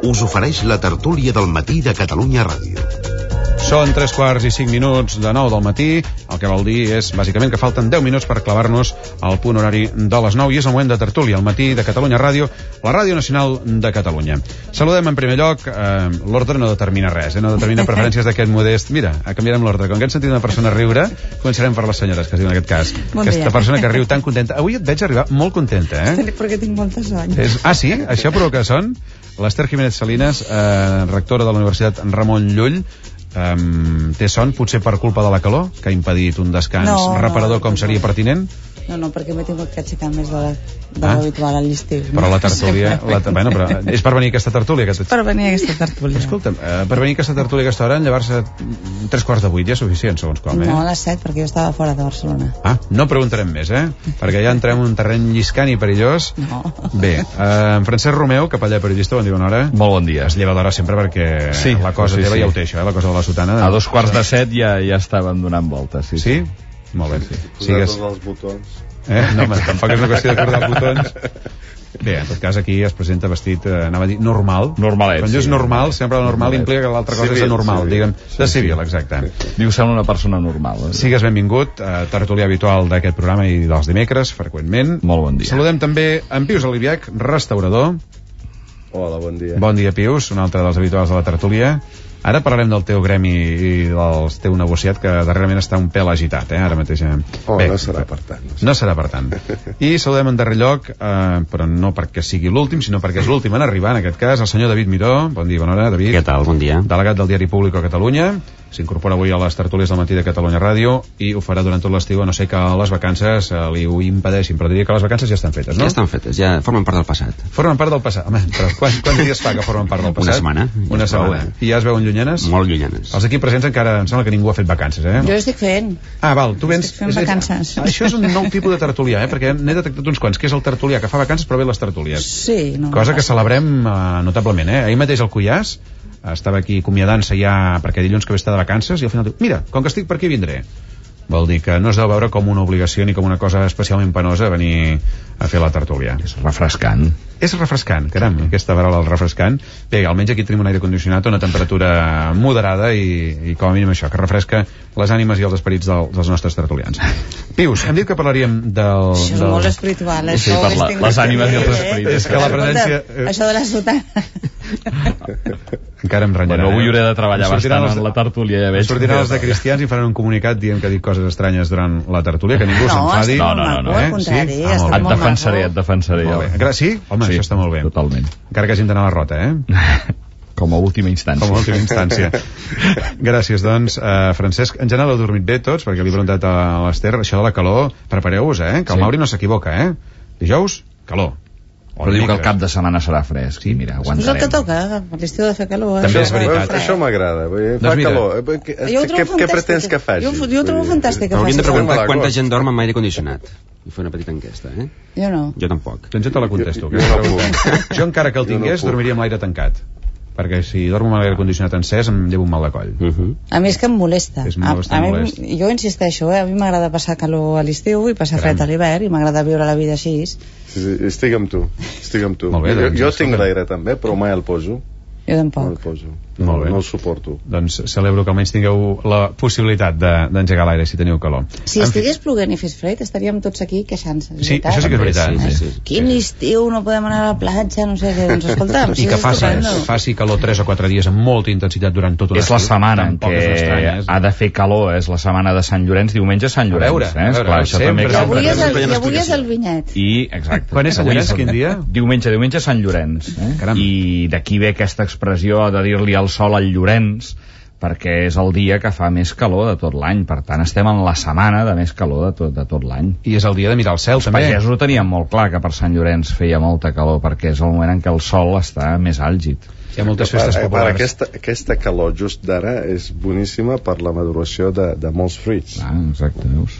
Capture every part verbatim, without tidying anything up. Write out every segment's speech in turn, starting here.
us ofereix la tertúlia del matí de Catalunya Ràdio. Són tres quarts i cinc minuts de nou del matí, el que vol dir és, bàsicament, que falten deu minuts per clavar-nos al punt horari de les nou, i és el moment de tertúlia, al matí de Catalunya Ràdio, la Ràdio Nacional de Catalunya. Saludem en primer lloc, eh, l'ordre no determina res, eh, no determina preferències d'aquest modest. Mira, canviarem l'ordre. Com que hem sentit una persona riure, començarem per les senyores, que es diu en aquest cas. Bon Aquesta dia. persona que riu tan contenta. Avui et veig arribar molt contenta, eh? Perquè tinc molta son. És, ah, sí? Això provoca son? L'Ester Jiménez Salinas, eh, rectora de la Universitat Ramon Llull, Um, té son, potser per culpa de la calor, que ha impedit un descans no, reparador no, com seria no. pertinent? No, no, perquè m'he tingut que aixecar més de, la, de ah? l'habitual a l'estiu. Però la tertúlia... La, bueno, però és per venir a aquesta tertúlia? Que per venir a aquesta tertúlia. Escolta'm, eh, per venir a aquesta tertúlia a aquesta hora, llevar-se tres quarts de vuit ja és suficient, segons com, eh? No, a les set, perquè jo estava fora de Barcelona. Ah, no preguntarem més, eh? Perquè ja entrem en un terreny lliscant i perillós. No. Bé, eh, Francesc Romeu, capellà periodista, bon dia, bona hora. Molt bon dia. Es lleva d'hora sempre perquè sí, la cosa sí, teva sí. ja ho té, això, eh? La cosa de la sotana. A dos quarts de set ja, ja estàvem donant voltes. Sí? Sí? Molt bé. Sí. Sigues... Posar tots els botons. Eh? No, home, tampoc és una qüestió de cordar botons. Bé, en tot cas aquí es presenta vestit, eh, anava a dir, normal. Normalet, Quan sí. dius normal, sempre el normal Normalet. Implica que l'altra cosa civil, és anormal, civil. Diguem, sí, de civil, exacte. Sí, sí. Diu, sembla una persona normal. Eh? Sigues benvingut, eh, tertulià habitual d'aquest programa i dels dimecres, freqüentment. Molt bon dia. Saludem també en Pius Aliviac, restaurador. Hola, bon dia. Bon dia, Pius, un altre dels habituals de la tertúlia. Ara parlarem del teu gremi i del teu negociat, que darrerament està un pèl agitat, eh, ara mateix. Oh, Bé, no serà per tant. No, no serà per tant. I saludem en darrer lloc, eh, però no perquè sigui l'últim, sinó perquè és l'últim en arribar, en aquest cas, el senyor David Miró. Bon dia, bona hora, David. Què tal? Bon dia. Delegat del diari Público a Catalunya. S'incorpora avui a les tertúlies del matí de Catalunya Ràdio i ho farà durant tot l'estiu, a no ser que les vacances eh, li ho impedeixin, però diria que les vacances ja estan fetes, no? Ja estan fetes, ja formen part del passat. Formen part del passat. Home, però quants, quants dies fa que formen part del passat? Una setmana. Una setmana. I ja es veuen llunyanes? Molt llunyanes. Els aquí presents encara em sembla que ningú ha fet vacances, eh? Jo estic fent. Ah, val, tu vens... Estic fent vacances. Això és un nou tipus de tertulià, eh? Perquè n'he detectat uns quants, que és el tertulià que fa vacances però ve les tertúlies. Sí, no. Cosa que celebrem uh, notablement, eh? Ahir mateix el Cuyàs estava aquí acomiadant-se ja perquè dilluns que ve està de vacances i al final diu, mira, com que estic per aquí vindré. Vol dir que no es deu veure com una obligació ni com una cosa especialment penosa venir a fer la tertúlia. És refrescant. És refrescant, caram, aquesta paraula, el refrescant. Bé, almenys aquí tenim un aire condicionat a una temperatura moderada i, i com a mínim això, que refresca les ànimes i els esperits del, dels nostres tertulians. Pius, hem dit que parlaríem del... Això és del... molt espiritual. Sí, per la, les ànimes i els esperits. És que la presència... Això de la sotana... Encara em renyarà. Bueno, avui hauré de treballar bastant els, en la tertúlia, ja veig. Sortiran els de cristians i faran un comunicat dient que ha dit coses estranyes durant la tertúlia, que ningú no, s'enfadi. No, no, no, no. Al contrari, sí? Ah, està et molt defensaré, maco. et defensaré. Molt bé. Sí? Home, sí, això està molt bé. Totalment. Encara que hagin d'anar a la rota, eh? Com a última instància. Com a última instància. Gràcies, doncs, uh, Francesc. En general heu dormit bé tots, perquè li he preguntat a l'Ester, això de la calor, prepareu-vos, eh? Que el sí. Mauri no s'equivoca, eh? Dijous, calor. Però diu que el cap de setmana serà fresc. Sí, mira, aguantarem. És el que toca, a l'estiu de fer calor. També és veritat. Això m'agrada, fa doncs calor. Què, què pretens que faci? Jo, jo ho trobo fantàstic que faci. Hauríem de preguntar quanta gent dorm amb aire condicionat i fer una petita enquesta, eh? Jo no. Jo tampoc. Doncs jo te la contesto. Jo, jo, no jo encara que el tingués, no dormiria amb l'aire tancat. Perquè si dormo amb l'aire condicionat encès em llevo un mal de coll. Uh -huh. A mi és que em molesta. És a, molt a mi, molest. jo insisteixo, eh? A mi m'agrada passar calor a l'estiu i passar Caram. fred a l'hivern i m'agrada viure la vida així. Estic amb tu, estic amb tu. Molt bé, doncs, jo, jo escolta. tinc l'aire també, però mai el poso. Jo No el tampoc. poso. Molt No, bé. no el suporto. Doncs celebro que almenys tingueu la possibilitat de- d'engegar l'aire si teniu calor. Si En fi, estigués ploguent i fes fred, estaríem tots aquí queixant-se. és Sí, veritat? això sí que és veritat. Sí, sí, sí. Quin estiu, no podem anar a la platja, no sé què. Doncs escolta'm, I que faci, faci calor tres o quatre dies amb molta intensitat durant tot un És la estiu. setmana en Tampoc és què estrany, eh? ha de fer calor, és la setmana de Sant Llorenç, diumenge Sant Llorenç. A veure, eh? a veure, Esclar, això sempre, també I sempre. cal... avui és el, Sempre hi ha i una avui és el explicació. vinyet. I, exacte. Quan és Sant Avui Llorenç, quin dia? Diumenge, diumenge Sant Llorenç. Eh? Caram. I d'aquí ve aquesta expressió de dir-li al sol al Llorenç, perquè és el dia que fa més calor de tot l'any. Per tant, estem en la setmana de més calor de tot, de tot l'any. I és el dia de mirar el cel, Els també. pagesos ho tenien molt clar, que per Sant Llorenç feia molta calor, perquè és el moment en què el sol està més àlgid. Hi ha moltes festes Per, per populars. aquesta, aquesta calor just d'ara és boníssima per la maduració de, de molts fruits. Ah, exacte, veus?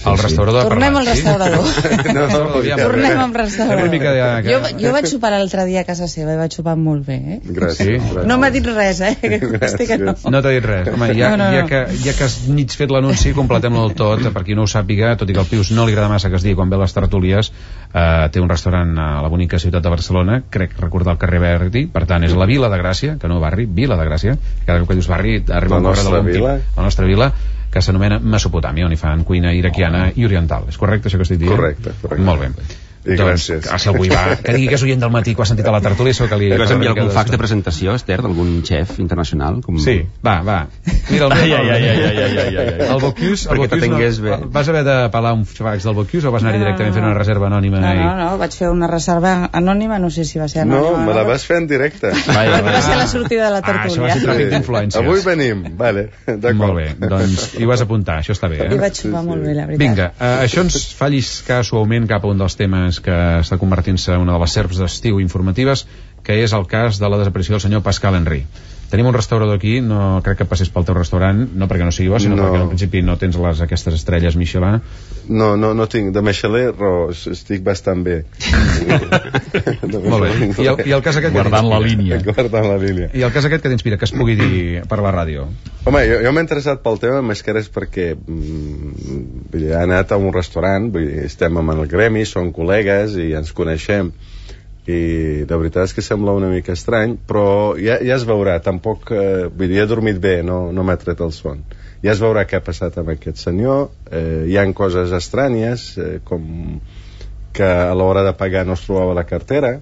El restaurador de Tornem al Parlat, sí? restaurador. No, Ja, Tornem ja. al restaurador. Una mica de- Jo, jo vaig sopar l'altre dia a casa seva i vaig sopar molt bé, eh? Gràcies. Sí? gràcies. No m'ha dit res, eh? Que consti que no. No t'ha dit res. Home, ja, No, no, no. ja, que, ja que has mig fet l'anunci, completem-lo del tot. Per qui no ho sàpiga, tot i que al Pius no li agrada massa que es digui quan ve les tertúlies, eh, té un restaurant a la bonica ciutat de Barcelona, crec recordar el carrer Verdi, per tant és la Vila de Gràcia, que no barri, Vila de Gràcia. Cada cop que dius barri arriba La un corre de nostra l'últim. vila. La nostra vila, que s'anomena Mesopotàmia, on hi fan cuina iraquiana i oriental. És correcte això que estic dient? Correcte, correcte. Molt bé. I doncs, gràcies. si algú hi va, que digui que és oient del matí, que ho ha sentit a la tertúlia, això que li... Li vas enviar una mica algun fax de- de presentació, Esther, d'algun xef internacional? Com... Sí, va, va. Mira, el Ai, meu... ai, ai, ai, ai, ai, ai, ai. El Bocuse, el Perquè Bocuse t'atengués no, bé. vas haver de pelar un fax del Bocuse o vas anar-hi directament fent una reserva anònima? No, i... no, no, vaig fer una reserva anònima, no sé si va ser No, anònima. me la vas fer en directe. Vaja, Va ser la sortida de la Ah, això va tertúlia. ser tràfic d'influències. Avui venim, vale, d'acord. Molt bé, doncs hi vas apuntar, això està bé, I eh? vaig sopar molt bé, la veritat. Vinga, eh, això ens fa lliscar suaument cap a un dels temes que està convertint-se en una de les serps d'estiu informatives, que és el cas de la desaparició del senyor Pascal Henry. Tenim un restaurador aquí, no crec que passés pel teu restaurant, no perquè no sigui bo, sinó No. perquè en principi no tens les, aquestes estrelles Michelin. No, no, no tinc, de Michelin, però estic bastant bé. Molt bé. I el, i el cas aquest que Guardant la t'inspira? línia. Guardant la línia. I el cas aquest que t'inspira, que es pugui dir per la ràdio? Home, jo, jo m'he interessat pel tema més que res perquè mm, vull dir, he anat a un restaurant, vull dir, estem amb el gremi, som col·legues i ens coneixem, i la veritat és que sembla una mica estrany, però ja, ja es veurà, tampoc, eh, vull dir, he dormit bé, no, no m'ha tret el son. Ja es veurà què ha passat amb aquest senyor, eh, hi han coses estranyes, eh, com que a l'hora de pagar no es trobava la cartera,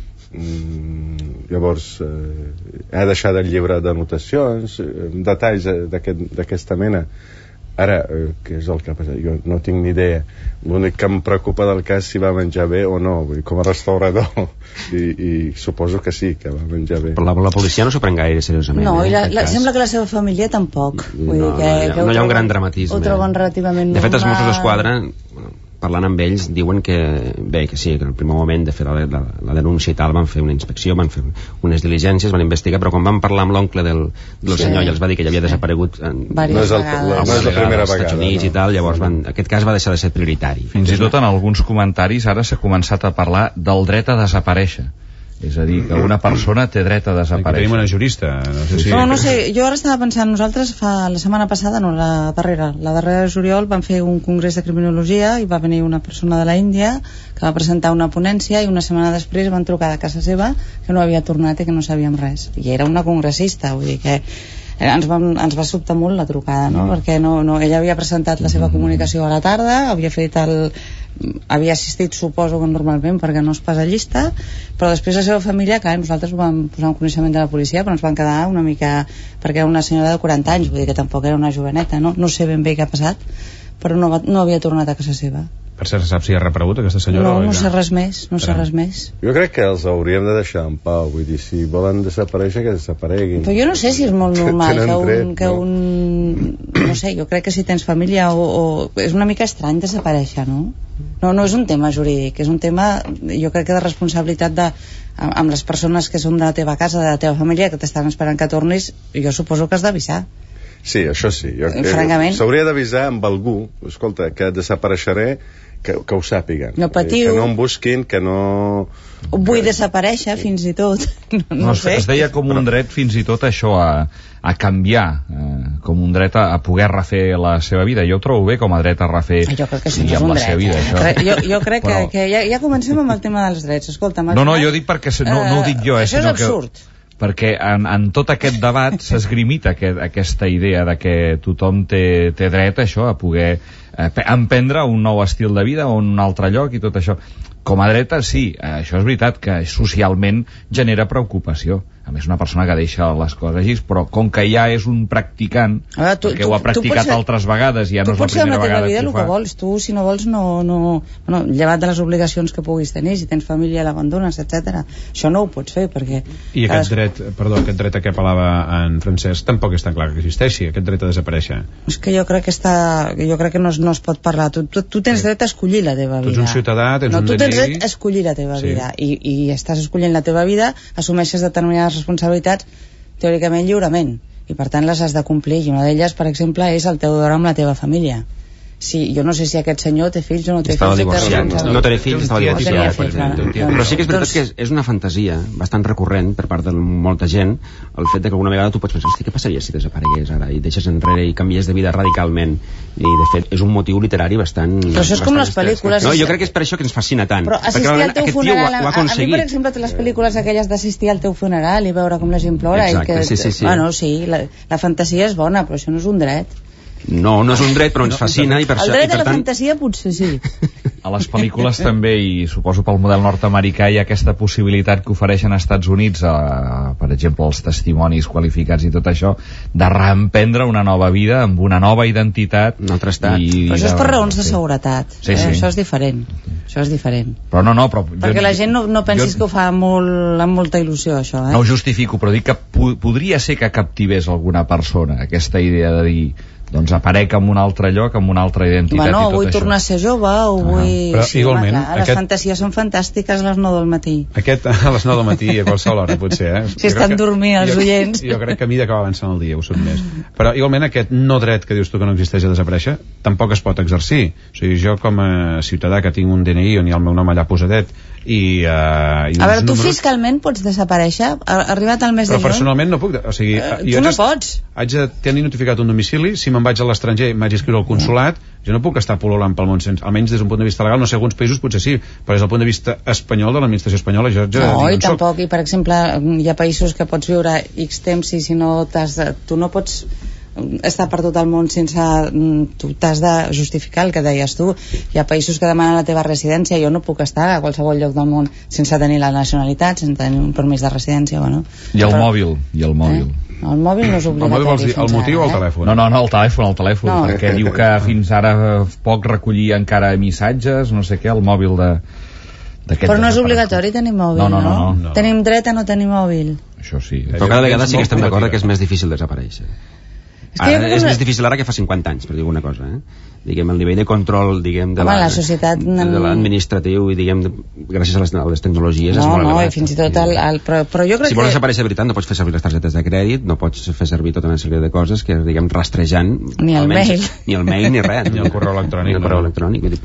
mm, llavors eh, ha deixat el llibre d'anotacions, eh, detalls eh, d'aquest- d'aquesta mena. Ara, eh, què és el que ha passat? Jo no tinc ni idea. L'únic que em preocupa del cas si va menjar bé o no, vull dir, com a restaurador. I, i suposo que sí, que va menjar bé. Però la, la policia no s'ho pren gaire seriosament. No, eh, i la, aquest la, cas. sembla que la seva família tampoc. Vull No, dir que, no hi ha- que ho no hi ha un troben- gran dramatisme. Ho troben relativament De fet, els normal. Mossos d'Esquadra, bueno, parlant amb ells, diuen que, bé, que sí, que en el primer moment de fer la, la, la denúncia i tal, van fer una inspecció, van fer unes diligències, van investigar, però quan van parlar amb l'oncle del, del Sí. senyor i els va dir que ell havia desaparegut en, Vàries No és el- vegades. la- no és la primera als Estats vegada, Units no. i tal, llavors van, aquest cas va deixar de ser prioritari. Fins i tot en alguns comentaris ara s'ha començat a parlar del dret a desaparèixer. És a dir, que una persona té dret a Aquí desaparèixer. tenim una jurista, no sé si... No, no sé, jo ara estava pensant, nosaltres fa la setmana passada, no, la darrera, la darrera de juliol vam fer un congrés de criminologia i va venir una persona de la Índia que va presentar una ponència i una setmana després van trucar de casa seva que no havia tornat i que no sabíem res. I era una congressista, vull dir que ens va, ens va sobtar molt la trucada, no? Mm. Perquè no, no, ella havia presentat la seva comunicació a la tarda, havia fet el havia assistit, suposo que normalment perquè no es passa llista, però després la seva família, clar, nosaltres ho vam posar en coneixement de la policia, però ens van quedar una mica, perquè era una senyora de quaranta anys, vull dir que tampoc era una joveneta, no, no sé ben bé què ha passat, però no, va, no havia tornat a casa seva. Per cert, saps si ha reparegut aquesta senyora? No, o no ja? sé res més, no sé Caram. res més. Jo crec que els hauríem de deixar en pau, vull dir, si volen desaparèixer, que desapareguin. Però jo no sé si és molt normal Tenen que un, dret, que no? un... No sé, jo crec que si tens família o, o... És una mica estrany desaparèixer, no? No, no és un tema jurídic, és un tema, jo crec que de responsabilitat de, amb, amb les persones que són de la teva casa, de la teva família, que t'estan esperant que tornis, jo suposo que has d'avisar. Sí, això sí. Jo, Francament. S'hauria d'avisar amb algú, escolta, que desapareixeré, que, que ho sàpiguen. No patiu. Que no em busquin, que no... Vull desaparèixer, fins i tot. No, no, No, no es, sé. es deia com un dret fins i tot això a, a canviar, eh, com un dret a, a poder refer la seva vida. Jo ho trobo bé com a dret a refer Jo crec que això sí, no és amb un la seva vida, dret. això. Eh? Jo, jo crec Però- que, que ja, ja comencem amb el tema dels drets. Escolta, No, no, jo dic perquè se- no, no ho dic jo, eh, això és sinó que- absurd. perquè en, en tot aquest debat s'esgrimita aquest, aquesta idea de que tothom té, té dret a això, a poder eh, pe- emprendre un nou estil de vida o un altre lloc i tot això. Com a dreta, sí, eh, això és veritat que socialment genera preocupació. A més, una persona que deixa les coses així, però com que ja és un practicant, A veure, tu- perquè tu- ho ha tu practicat pots fer- altres vegades, ja no Tu és la pots fer amb primera la teva vegada vida que el ho que fa. vols. Tu, si no vols, no... no bueno, llevat de les obligacions que puguis tenir, si tens família, l'abandones, etcètera. Això no ho pots fer, perquè... I aquest dret, perdó, aquest dret a què apel·lava en Francesc tampoc és tan clar que existeixi, aquest dret a desaparèixer. És que jo crec que està... Jo crec que no, es- no es pot parlar. Tu, tu, tu tens dret a escollir la teva Tu vida. ets un ciutadà, tens no, un tu D N I. tens dret a escollir la teva Sí. vida. I, I estàs escollint la teva vida, assumeixes determinades responsabilitats teòricament lliurement. I per tant les has de complir. I una d'elles, per exemple, és el teu deure amb la teva família. si, jo no sé si aquest senyor té fills o no té estava fills. Divorciat. No tenia fills, estava divorciat. Fills, però sí que és veritat que és, és una fantasia bastant recurrent per part de molta gent el fet de que alguna vegada tu pots pensar, hosti, què passaria si desaparegués ara i deixes enrere i canvies de vida radicalment, i de fet és un motiu literari bastant... Però això és com les pel·lícules. No, jo crec que és per això que ens fascina tant. Però assistir al teu funeral, ho, ho a, a mi per exemple les pel·lícules aquelles d'assistir al teu funeral i veure com la gent plora. Exacte, i que, sí, sí, sí. Bueno, sí, la, la fantasia és bona, però això no és un dret. No, no és un dret, però ens fascina i per el això... dret i per a la tant... fantasia potser sí. A les pel·lícules també, i suposo pel model nord-americà, hi ha aquesta possibilitat que ofereixen als Estats Units, a, per exemple, els testimonis qualificats i tot això, de reemprendre una nova vida amb una nova identitat. Un altre estat. I, però això és per raons de seguretat. Sí, sí. Eh, això és diferent. Això és diferent. Però no, no, però... Perquè jo, la gent no, no pensis jo, que ho fa molt, amb molta il·lusió, això, eh? No ho justifico, però dic que po podria ser que captivés alguna persona aquesta idea de dir, doncs aparec en un altre lloc, amb una altra identitat bueno, i tot vull això. tornar a ser jove o vull... Ah, però sí, igualment, home, clar, les aquest... fantasies són fantàstiques a les nou del matí. Aquest a les nou del matí a qualsevol hora, potser, eh? Si estan dormint els jo, oients. Jo crec que a mida que va avançant el dia ho són més. Però igualment aquest no dret que dius tu que no existeix a desaparèixer tampoc es pot exercir. O sigui, jo com a ciutadà que tinc un D N I on hi ha el meu nom allà posadet i, uh, i a veure, tu números... fiscalment pots desaparèixer? Ha arribat al mes però de juny? personalment no puc... O sigui, uh, jo tu no haig, pots. Haig de tenir notificat un domicili, si me'n vaig a l'estranger m'haig d'inscriure al consulat, jo no puc estar pol·lulant pel món sense, almenys des d'un punt de vista legal, no sé, alguns països potser sí, però des del punt de vista espanyol de l'administració espanyola jo ja no, i tampoc, soc. I per exemple, hi ha països que pots viure X temps i si no t'has de, tu no pots estar per tot el món sense... Tu t'has de justificar el que deies tu. Hi ha països que demanen la teva residència, jo no puc estar a qualsevol lloc del món sense tenir la nacionalitat, sense tenir un permís de residència, bueno. I el però... mòbil, i el mòbil. Eh? No, el mòbil no és obligatori. El mòbil vols dir el motiu ara, o el eh? telèfon? No, no, no, el telèfon, el telèfon, no. perquè diu que fins ara poc recollia encara missatges, no sé què, el mòbil de... Però no és obligatori tenir mòbil, no? No, no, no, no. Tenim dret a no tenir mòbil. Això sí. Però cada vegada sí que estem d'acord que és més difícil desaparèixer. És, que ara, és una... més difícil ara que fa cinquanta anys, per dir alguna cosa, eh? Diguem, el nivell de control, diguem, de, Home, la, la societat... de, de l'administratiu i, diguem, de, gràcies a les, a les tecnologies no, és molt no, elevat. i fins i tot el... el però, però jo crec si vols que... desaparèixer de veritat no pots fer servir les targetes de crèdit, no pots fer servir tota una sèrie de coses que, diguem, rastrejant... Ni el almenys, mail. Ni el mail ni res. Ni el correu electrònic. Ni el correu electrònic. Vull dir...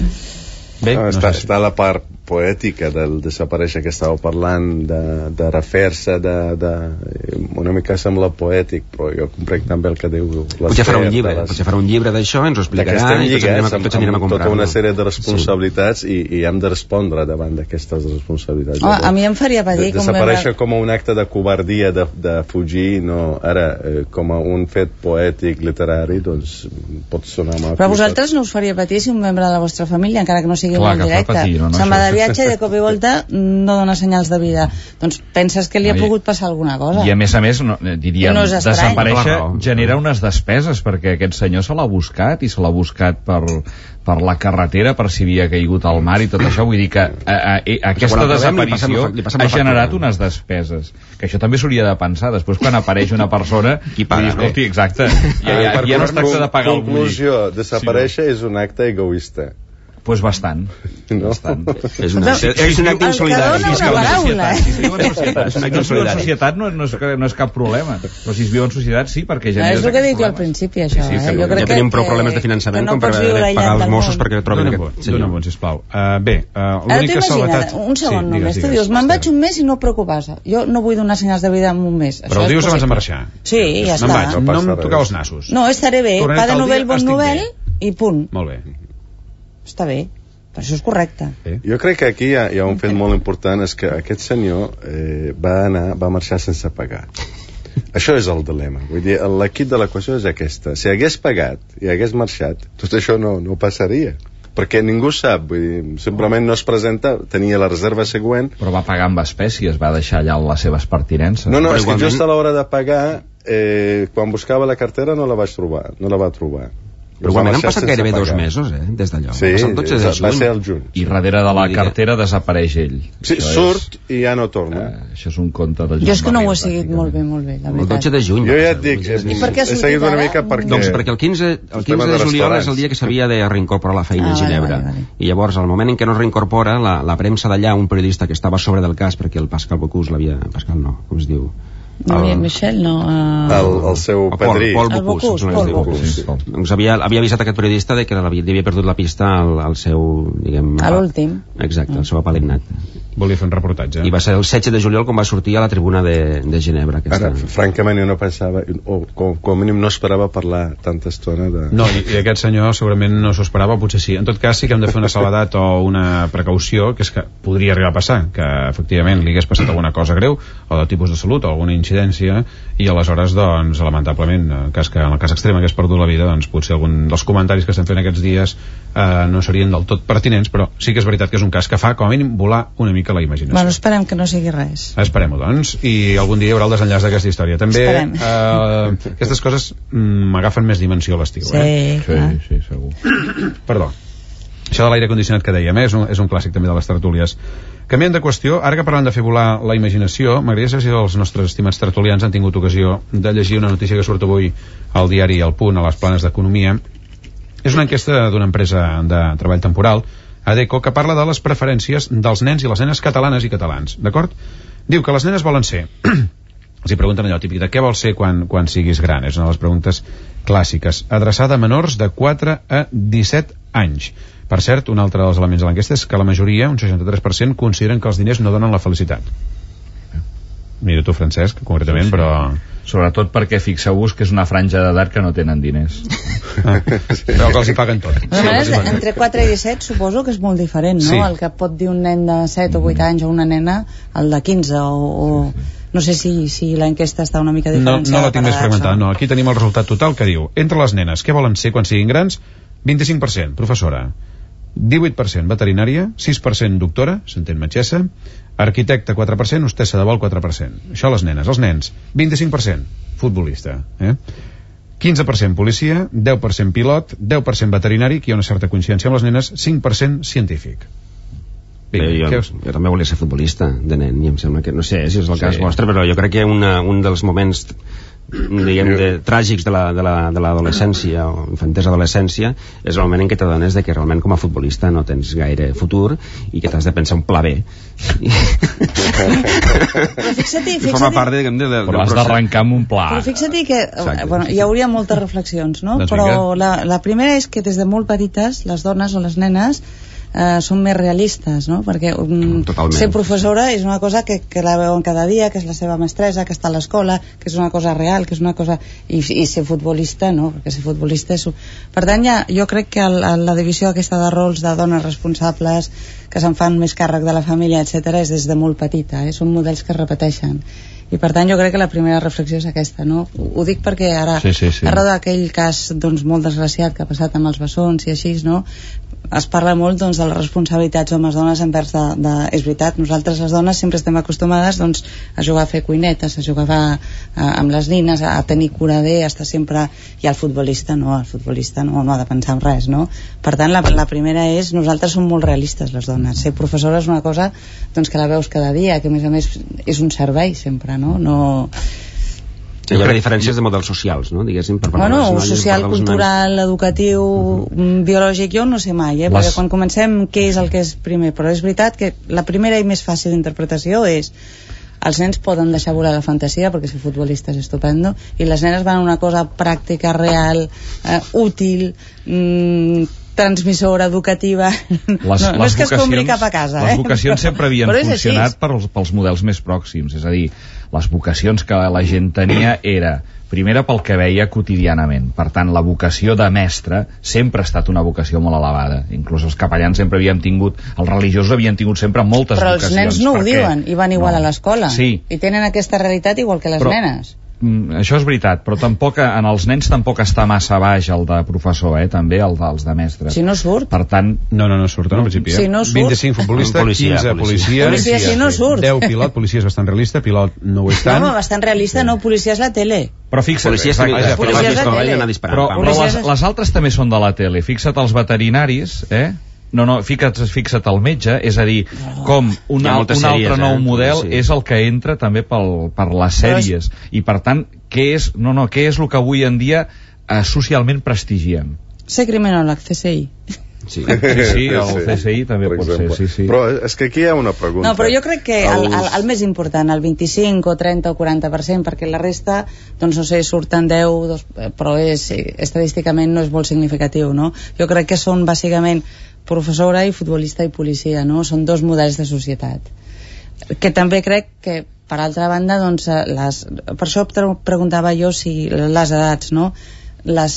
Bé, no, no està, sé. està la part poètica del desaparèixer que estàveu parlant, de, de refer-se, de, de, una mica sembla poètic, però jo comprenc també el que diu potser farà un llibre, les... potser farà un llibre d'això, ens ho explicarà estem i tots anirem, amb, tots anirem a comprar-lo. tota una sèrie de responsabilitats sí. i, i hem de respondre davant d'aquestes responsabilitats. Oh, a mi em faria patir de, com desaparèixer veure... com un acte de covardia de, de fugir, no, ara eh, com a un fet poètic literari, doncs pot sonar mal. Però a vosaltres no us faria patir si un membre de la vostra família, encara que no sigui Clar, molt directe, patir, no, no, se'n va això. de viatge i de cop i volta no dona senyals de vida, doncs penses que li ha no, pogut passar alguna cosa. I a més a més, no, diríem, no desaparèixer genera unes despeses, perquè aquest senyor se l'ha buscat i se l'ha buscat per, per la carretera, per si havia caigut al mar i tot això, vull dir que a, a, a, aquesta desaparició li passem, li ha generat unes despeses, que això també s'hauria de pensar, després quan apareix una persona qui paga, dir, escolti, exacte, ja, ja, ja no es tracta de pagar el bullic. Conclusió, desaparèixer sí. és un acte egoista. Pues bastant. No. bastant. És, una, és un acte insolidari. El que dona una paraula, eh? Si es viu en societat, si es viu en societat no, no, és, no és cap problema. Però si es viu en societat sí, perquè genera... És el que dic jo al principi, això. Sí, sí, eh? Jo ja crec tenim que, prou problemes de finançament no com per haver de pagar els Mossos perquè trobin aquest senyor. Dóna bon, sisplau. Uh, bé, uh, l'única salvetat... Un segon sí, només. digues, Tu digues, dius, me'n vaig un mes i no preocupar-se. Jo no vull donar senyals de vida en un mes. Però ho dius abans de marxar. Sí, ja està. Me'n vaig, no em toqueu els nassos. No, estaré bé. Pa de novel, bon novel i punt. Molt bé. Està bé. Per això és correcte. Bé. Jo crec que aquí hi ha, hi ha un fet molt important, és que aquest senyor eh, va anar, va marxar sense pagar. Això és el dilema. Vull dir, l'equip de l'equació és aquesta. Si hagués pagat i hagués marxat, tot això no, no passaria. Perquè ningú sap, vull dir, simplement no es presenta, tenia la reserva següent. Però va pagar amb espècies, va deixar allà les seves pertinences. No, no, però és igualment... que just a l'hora de pagar, eh, quan buscava la cartera no la vaig trobar, no la va trobar. Però igualment han passat gairebé dos mesos, eh, des d'allò. Sí, dotze de va ser el juny. I darrere de la cartera desapareix ell. Sí, això surt és, i ja no torna. eh, això és un conte de Joan Jo és que no ho he Marina, seguit molt bé, molt bé, la El veritat. dotze de juny. Jo ja et dic, I per què ha he sortit seguit una ara? mica perquè... Doncs perquè el quinze, el quinze de juliol és el dia que s'havia de reincorporar a la feina Ah, a Ginebra. vale, vale, vale. I llavors, al moment en què no es reincorpora, la, la premsa d'allà, un periodista que estava sobre del cas, perquè el Pascal Bocuse l'havia... Pascal no, com es diu? No, el... Michel, no. Uh... El, el seu padrí. Pol Bocuse. Pol Bocuse. Doncs havia, havia avisat aquest periodista de que havia, havia perdut la pista al, al seu, diguem... A l'últim. Exacte, al seu apalignat. Volia fer un reportatge. I va ser el setze de juliol quan va sortir a la tribuna de, de Ginebra. Aquesta. Ara, francament, jo no pensava, o com, com a mínim no esperava parlar tanta estona de... No, i, i aquest senyor segurament no s'ho esperava, potser sí. En tot cas, sí que hem de fer una salvadat o una precaució, que és que podria arribar a passar, que efectivament li hagués passat alguna cosa greu, o de tipus de salut, o alguna incidència, i aleshores, doncs, lamentablement, en el cas, que, en el cas extrem hagués perdut la vida, doncs potser algun dels comentaris que estem fent aquests dies eh, no serien del tot pertinents, però sí que és veritat que és un cas que fa, com a mínim, volar una mica la imaginació. Bueno, esperem que no sigui res. Esperem-ho, doncs, i algun dia hi haurà el desenllaç d'aquesta història. També eh, aquestes coses m'agafen més dimensió a l'estiu. Sí, eh? clar. Sí, sí, segur. Perdó. Això de l'aire condicionat que dèiem, eh? és, un, és un clàssic també de les tertúlies. Canviant de qüestió, ara que parlem de fer volar la imaginació, m'agradaria saber si els nostres estimats tertulians han tingut ocasió de llegir una notícia que surt avui al diari El Punt, a les planes d'Economia. És una enquesta d'una empresa de treball temporal, Adecco, que parla de les preferències dels nens i les nenes catalanes i catalans, d'acord? Diu que les nenes volen ser... Els hi pregunten allò típic de què vols ser quan, quan siguis gran, és una de les preguntes clàssiques, adreçada a menors de quatre a disset anys. Per cert, un altre dels elements de l'enquesta és que la majoria, un seixanta-tres per cent, consideren que els diners no donen la felicitat. Mira tu, Francesc, concretament, sí, sí. Però... Sobretot perquè fixeu-vos que és una franja d'edat que no tenen diners. Ah, però que els hi paguen tot. De maneres, entre quatre i disset suposo que és molt diferent, no? Sí. El que pot dir un nen de set o vuit anys o una nena, el de quinze o... o... No sé si, si l'enquesta està una mica diferenciada. No, no la tinc més fragmentada, no. Aquí tenim el resultat total que diu, entre les nenes, què volen ser quan siguin grans? vint-i-cinc per cent, professora. divuit per cent, veterinària. sis per cent, doctora, s'entén metgessa. Arquitecte, quatre per cent. Hostessa de vol, quatre per cent. Això les nenes. Els nens, vint-i-cinc per cent, futbolista. Eh? quinze per cent, policia. deu per cent, pilot. deu per cent, veterinari, que hi ha una certa coincidència amb les nenes. cinc per cent, científic. Vinga, jo, jo, jo també volia ser futbolista de nen i em sembla que, no sé si és el cas sí. vostre, però jo crec que una, un dels moments diguem, de, tràgics de l'adolescència o infantesa adolescència és el moment en què t'adones de que realment com a futbolista no tens gaire futur i que t'has de pensar un pla B. Però fixa't-hi, fixa't-hi part de, de, de, de, però has d'arrencar amb un pla. Però fixa't-hi que Exacte, bueno, hi hauria moltes reflexions, no? Doncs però la, la primera és que des de molt petites les dones o les nenes Uh, són més realistes, no? Perquè um, ser professora és una cosa que, que la veuen cada dia, que és la seva mestressa, que està a l'escola, que és una cosa real, que és una cosa... I, i ser futbolista, no? Perquè ser futbolista és... Per tant, ja, jo crec que el, la divisió aquesta de rols de dones responsables que se'n fan més càrrec de la família, etcètera, és des de molt petita, eh? Són models que es repeteixen. I per tant jo crec que la primera reflexió és aquesta, no? Ho dic perquè ara, sí, sí, sí. arreu d'aquell cas doncs, molt desgraciat que ha passat amb els bessons i així, no? Es parla molt doncs, de les responsabilitats homes-dones envers de, de... És veritat, nosaltres les dones sempre estem acostumades doncs, a jugar a fer cuinetes, a jugar a, a, amb les nines, a, a tenir cura d'ell, a estar sempre... I el futbolista no, el futbolista no, no ha de pensar en res, no? Per tant, la, la primera és, nosaltres som molt realistes les dones, ser professora és una cosa doncs, que la veus cada dia, que a més a més és un servei sempre, no? No... Sí, hi ha diferències de models socials, no? Diguéssim, per part bueno, de les noies, social, cultural, nens. Educatiu, uh-huh. biològic, jo no sé mai, eh? Les... perquè quan comencem què és el que és primer, però és veritat que la primera i més fàcil d'interpretació és els nens poden deixar volar la fantasia perquè ser futbolista és estupendo i les nenes van a una cosa pràctica, real, eh, útil, mmm, transmissora, educativa. Les, no, no és que es compri cap a casa. Les eh? vocacions sempre havien funcionat pels, pels models més pròxims, és a dir, les vocacions que la gent tenia era, primera, pel que veia quotidianament. Per tant, la vocació de mestre sempre ha estat una vocació molt elevada. Inclús els capellans sempre havien tingut, els religiosos havien tingut sempre moltes però vocacions. Però els nens no ho diuen, i van igual no. a l'escola. Sí. I tenen aquesta realitat igual que les però, nenes. Això és veritat, però tampoc en els nens tampoc està massa baix el de professor, eh? També el dels de mestre. Si no surt. Per tant... No, no, no surt, no, principi. Si no surt. vint-i-cinc futbolista, policia, quinze policia, policia, policia si no surt. deu pilot, policia és bastant realista, pilot no ho és tant. No, no, bastant realista, no, policia és la tele. Però fixa't, policia és exacte, la policia és la tele. Però, però les, les altres també són de la tele. Fixa't els veterinaris, eh? No, no, fixa't, fixa't el metge, és a dir, com un, al, un altre nou eh? model sí. és el que entra també pel, per les sèries. I per tant, què és, no, no, què és el que avui en dia eh, socialment prestigiem? Ser criminòleg, C S I. Sí, sí, sí el C S I també pot ser, sí, sí. Però és que aquí hi ha una pregunta. No, però jo crec que el, el, el més important, el vint-i-cinc o trenta o quaranta per cent, perquè la resta, doncs no sé, surten deu, dos, però és, estadísticament no és molt significatiu, no? Jo crec que són bàsicament professora i futbolista i policia, no? Són dos models de societat. Que també crec que, per altra banda, doncs, les, per això preguntava jo si les edats, no? Les,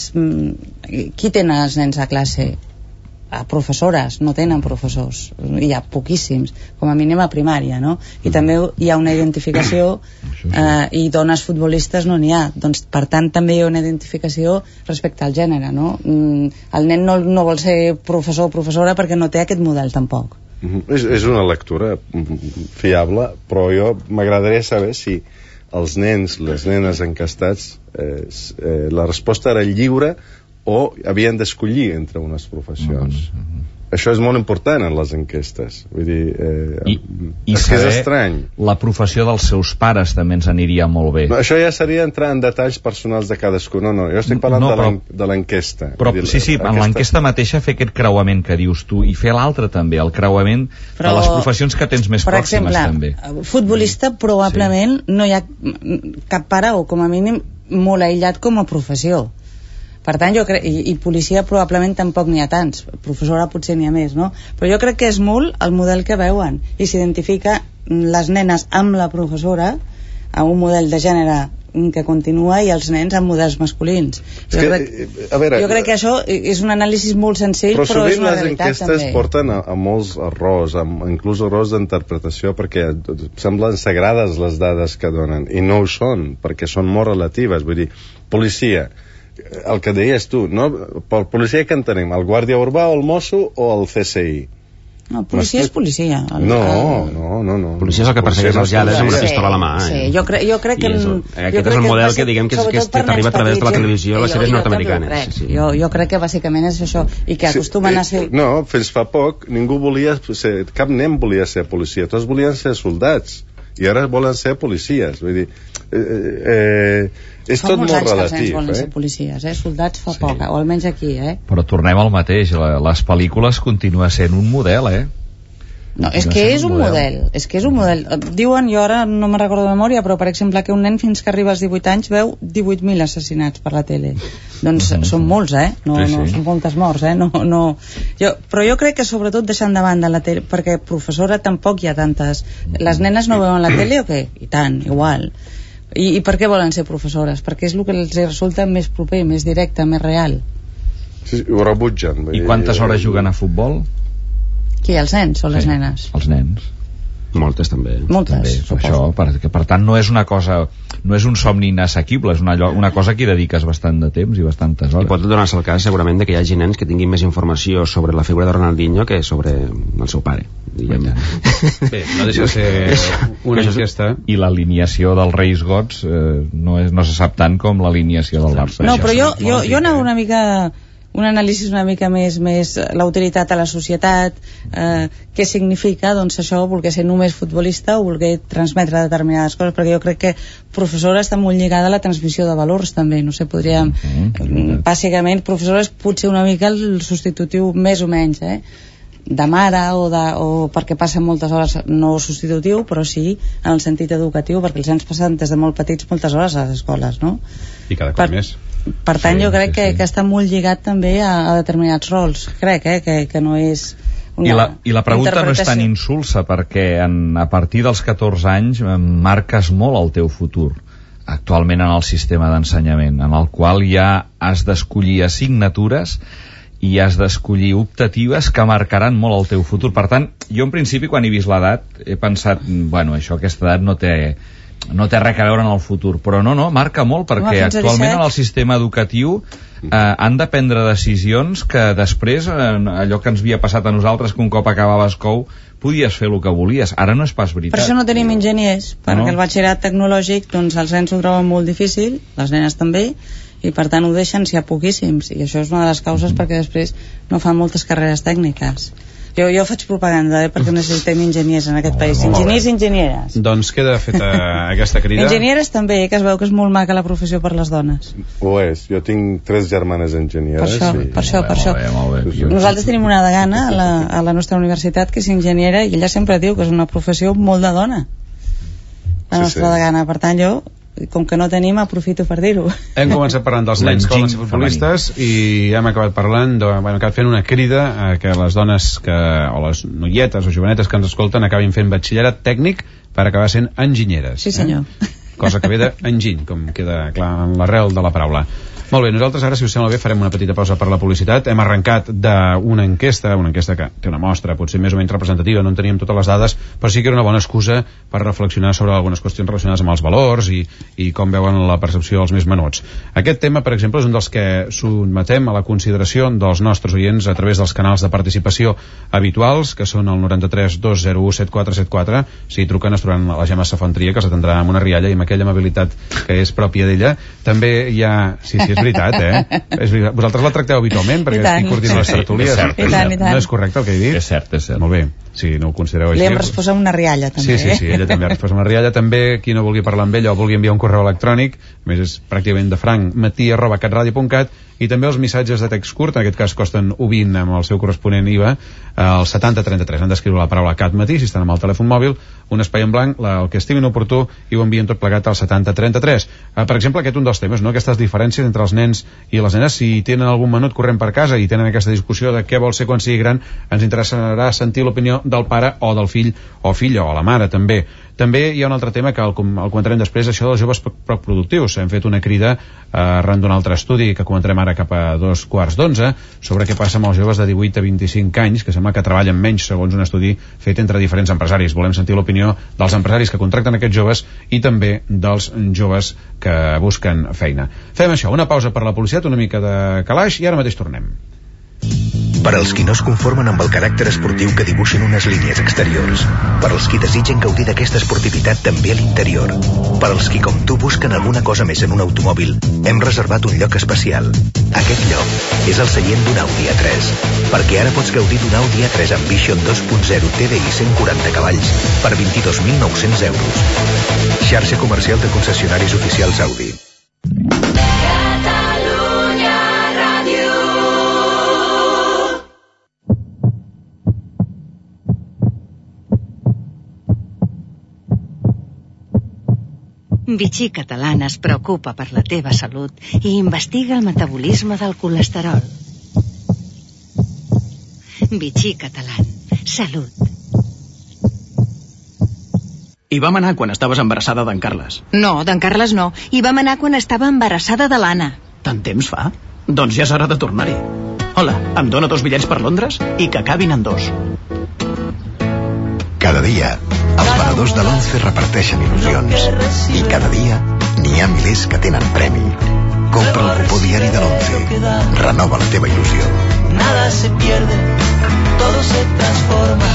qui tenen els nens a classe? A professores, no tenen professors, hi ha poquíssims, com a mínim a primària, no? I també hi ha una identificació eh, i dones futbolistes no n'hi ha, doncs per tant també hi ha una identificació respecte al gènere, no? El nen no, no vol ser professor o professora perquè no té aquest model tampoc. Mm-hmm. és, és una lectura fiable, però jo m'agradaria saber si els nens, les nenes encastats, eh, eh, la resposta era lliure o havien d'escollir entre unes professions. Mm-hmm. Això és molt important en les enquestes. Vull dir, eh, I, i és que és estrany. La professió dels seus pares també ens aniria molt bé. No, això ja seria entrar en detalls personals de cadascú. No, no, jo estic parlant no, però, de l'enquesta. Però dir, sí, sí, en l'enquesta mateixa fer aquest creuament que dius tu i fer l'altre també, el creuament però, de les professions que tens més pròximes també. Per exemple, futbolista probablement sí. No hi ha cap pare o com a mínim molt aïllat com a professió. Per tant, jo crec, i, i policia probablement tampoc n'hi ha tants, professora potser n'hi ha més, no? Però jo crec que és molt el model que veuen i s'identifica les nenes amb la professora a un model de gènere que continua i els nens amb models masculins. Jo, que, crec, a veure, jo crec que això és un anàlisi molt senzill, però, però és una realitat també. Però sovint les enquestes porten a, a molts errors, a, inclús errors d'interpretació, perquè semblen sagrades les dades que donen, i no ho són, perquè són molt relatives. Vull dir, policia, el que deies tu, no? Per policia que entenem, el guàrdia urbà o el mosso o el C S I? No, policia és policia. El, no, el... no, no, no. Policia és el que persegueix els lladres amb una pistola a la mà. Sí, sí. Jo, cre jo crec que... És, aquest és el model que, que diguem que, que, que t'arriba a través de la televisió, les sèries nord-americanes. Sí, sí. Jo, jo crec que bàsicament és això, i que acostumen sí, a ser... No, fins fa poc ningú volia ser... Cap nen volia ser policia, tots volien ser soldats. I ara volen ser policies. Vull dir... Eh, eh, és fa tot molt relatiu. Fa molts anys que els nens volen eh? ser policies, eh? Soldats fa sí. poc, o almenys aquí, eh? Però tornem al mateix, la, les pel·lícules continua sent un model, eh? No, és que és un model. model, és que és un model. Diuen, jo ara no me'n recordo de memòria, però per exemple que un nen fins que arriba als divuit anys veu divuit mil assassinats per la tele. Doncs uh -huh. són molts, eh? No, sí, sí. no són moltes morts, eh? No, no... Jo, però jo crec que sobretot deixant de banda la tele, perquè professora tampoc hi ha tantes. Les nenes no veuen la tele o què? I tant, igual. I, I per què volen ser professores? Perquè és el que els resulta més proper, més directe, més real. Sí, ho rebutgen. I quantes hores juguen a futbol? Qui, els nens o les sí, nenes? Els nens. Moltes també. Moltes, també, per això, perquè per tant no és una cosa, no és un somni inassequible, és una, una cosa que hi dediques bastant de temps i bastantes hores. I pot donar-se el cas segurament de que hi hagi nens que tinguin més informació sobre la figura de Ronaldinho que sobre el seu pare, diguem. Bé, no deixa de ser una enquesta. I l'alineació dels Reis Gots eh, no, és, no se sap tant com l'alineació del Barça. No, però jo, jo, jo anava una mica... un anàlisi una mica més, més la utilitat a la societat, eh, què significa doncs això, voler ser només futbolista o voler transmetre determinades coses, perquè jo crec que professora està molt lligada a la transmissió de valors també, no sé, podríem mm-hmm. bàsicament professora és potser una mica el substitutiu més o menys, eh? de mare o, de, o perquè passen moltes hores, no substitutiu però sí en el sentit educatiu, perquè els nens passen des de molt petits moltes hores a les escoles, no? I cada cop per, més. Per tant, sí, jo crec sí, que, sí. que està molt lligat també a, a determinats rols. Crec, eh, que, que no és una I la, I la pregunta no és tan insulsa, perquè en, a partir dels catorze anys marques molt el teu futur actualment en el sistema d'ensenyament, en el qual ja has d'escollir assignatures i has d'escollir optatives que marcaran molt el teu futur. Per tant, jo en principi quan he vist l'edat he pensat, bueno, això aquesta edat no té no té res a veure en el futur, però no, no, marca molt, perquè no, actualment en el sistema educatiu eh, han de prendre decisions que després, eh, allò que ens havia passat a nosaltres, que un cop acabaves cou podies fer el que volies, ara no és pas veritat. Per això no tenim enginyers, perquè no. El batxillerat tecnològic, doncs els nens ho troben molt difícil, les nenes també, i per tant ho deixen si hi ha poquíssims, i això és una de les causes mm. perquè després no fan moltes carreres tècniques. Jo, jo faig propaganda, eh, perquè necessitem enginyers en aquest país. Enginyers i enginyeres. Doncs queda feta aquesta crida. Enginyeres també, que es veu que és molt maca la professió per les dones. Ho és. Jo tinc tres germanes enginyeres. Per això, i... per això, per això. Molt bé, molt bé. Nosaltres tenim una degana a la, a la nostra universitat que és enginyera i ella sempre diu que és una professió molt de dona. La Sí, nostra sí. degana. Per tant, jo, com que no tenim, aprofito per dir-ho. Hem començat parlant dels nens que volen ser futbolistes i hem acabat parlant de, bueno, hem acabat fent una crida a que les dones que, o les noietes o jovenetes que ens escolten acabin fent batxillerat tècnic per acabar sent enginyeres. Sí, senyor. Eh? Cosa que ve d'enginy, com queda clar en l'arrel de la paraula. Molt bé, nosaltres ara, si us sembla bé, farem una petita pausa per la publicitat. Hem arrencat d'una enquesta, una enquesta que té una mostra, potser més o menys representativa, no en teníem totes les dades, però sí que era una bona excusa per reflexionar sobre algunes qüestions relacionades amb els valors i, i com veuen la percepció dels més menuts. Aquest tema, per exemple, és un dels que sotmetem a la consideració dels nostres oients a través dels canals de participació habituals, que són el noranta-tres dos zero u set quatre set quatre. Si truquen es trobaran la Gemma Safontria, que els atendrà amb una rialla i amb aquella amabilitat que és pròpia d'ella. També hi ha... Sí, sí, és veritat, eh? És veritat. Vosaltres la tracteu habitualment perquè estic coordinant les tertúlies. És cert, I tant, i tant. No és correcte el que he dit? És cert, és cert. Molt bé, si no ho considereu així. Li hem respost amb una rialla, també. Sí, sí, sí, ella també ha respost amb una rialla. També, qui no vulgui parlar amb ella o vulgui enviar un correu electrònic, a més és pràcticament de franc, matí arroba catradio punt cat, i també els missatges de text curt, en aquest cas costen u vint amb el seu corresponent I V A, el setanta trenta-tres. Han d'escriure la paraula cat matí, si estan amb el telèfon mòbil, un espai en blanc, la, el que estimin oportú, i ho envien tot plegat al setanta trenta-tres. Eh, per exemple, aquest un dels temes, no? Aquestes diferències entre els nens i les nenes, si tenen algun menut corrent per casa i tenen aquesta discussió de què vol ser quan sigui gran, ens interessarà sentir l'opinió del pare o del fill o filla, o la mare també. També hi ha un altre tema que el, el comentarem després, això dels joves poc productius. Hem fet una crida eh, arran d'un altre estudi que comentarem ara cap a dos quarts d'onze sobre què passa amb els joves de divuit a vint-i-cinc anys, que sembla que treballen menys segons un estudi fet entre diferents empresaris. Volem sentir l'opinió dels empresaris que contracten aquests joves i també dels joves que busquen feina. Fem això, una pausa per la publicitat, una mica de calaix i ara mateix tornem. Per als qui no es conformen amb el caràcter esportiu que dibuixen unes línies exteriors. Per als qui desitgen gaudir d'aquesta esportivitat també a l'interior. Per als qui, com tu, busquen alguna cosa més en un automòbil, hem reservat un lloc especial. Aquest lloc és el seient d'un Audi A tres, perquè ara pots gaudir d'un Audi A tres amb Vision dos punt zero T D I cent quaranta cavalls per vint-i-dos mil nou-cents euros. Xarxa comercial de concessionaris oficials Audi. Vichy Catalana es preocupa per la teva salut i investiga el metabolisme del colesterol. Vichy Catalan. Salut. Hi vam anar quan estaves embarassada d'en Carles. No, d'en Carles no. Hi vam anar quan estava embarassada de l'Anna. Tant temps fa? Doncs ja és hora de tornar-hi. Hola, em dóna dos bitllets per Londres i que acabin en dos. Cada dia, els venedors de l'Once reparteixen il·lusions. I cada dia, n'hi ha milers que tenen premi. Compra el cupó diari de l'Once. Renova la teva il·lusió. Nada se pierde, todo se transforma.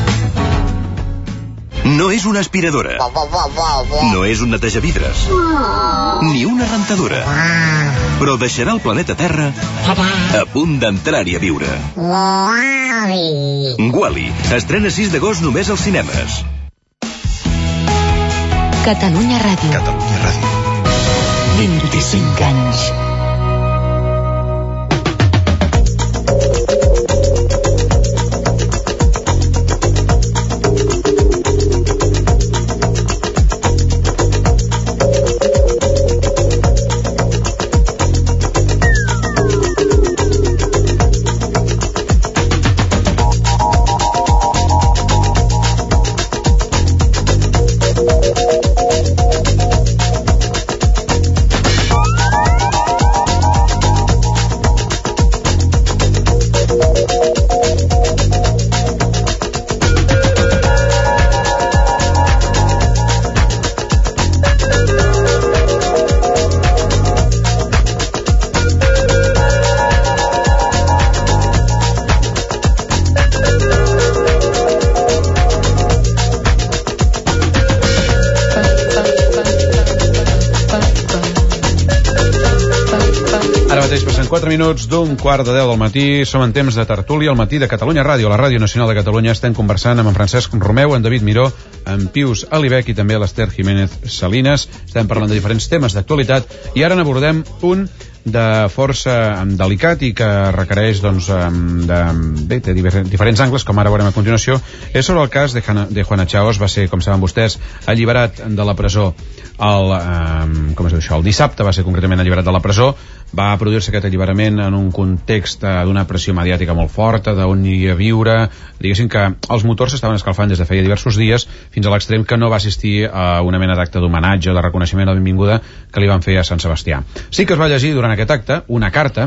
No és una aspiradora. No és un netejavidres. Ni una rentadora. Però deixarà el planeta Terra a punt d'entrar-hi a viure. Wall-E estrena sis d'agost només als cinemes. Catalunya Ràdio. Catalunya Ràdio. vint-i-cinc anys. Passen quatre minuts d'un quart de deu del matí. Som en temps de tertúlia al matí de Catalunya Ràdio, la Ràdio Nacional de Catalunya. Estem conversant amb en Francesc Romeu, en David Miró, en Pius Alibec i també l'Ester Jiménez Salinas. Estem parlant de diferents temes d'actualitat i ara n'abordem un de força delicat i que requereix doncs, de, bé, de diferents angles, com ara veurem a continuació. És sobre el cas de, Jana, de Juana Chaos. Va ser, com saben vostès, alliberat de la presó el, eh, com es diu això, el dissabte va ser concretament alliberat de la presó. Va produir-se aquest alliberament en un context d'una pressió mediàtica molt forta, d'on hi a viure, diguéssim que els motors s'estaven escalfant des de feia diversos dies, fins a l'extrem que no va assistir a una mena d'acte d'homenatge o de reconeixement a la benvinguda que li van fer a Sant Sebastià. Sí que es va llegir durant aquest acte una carta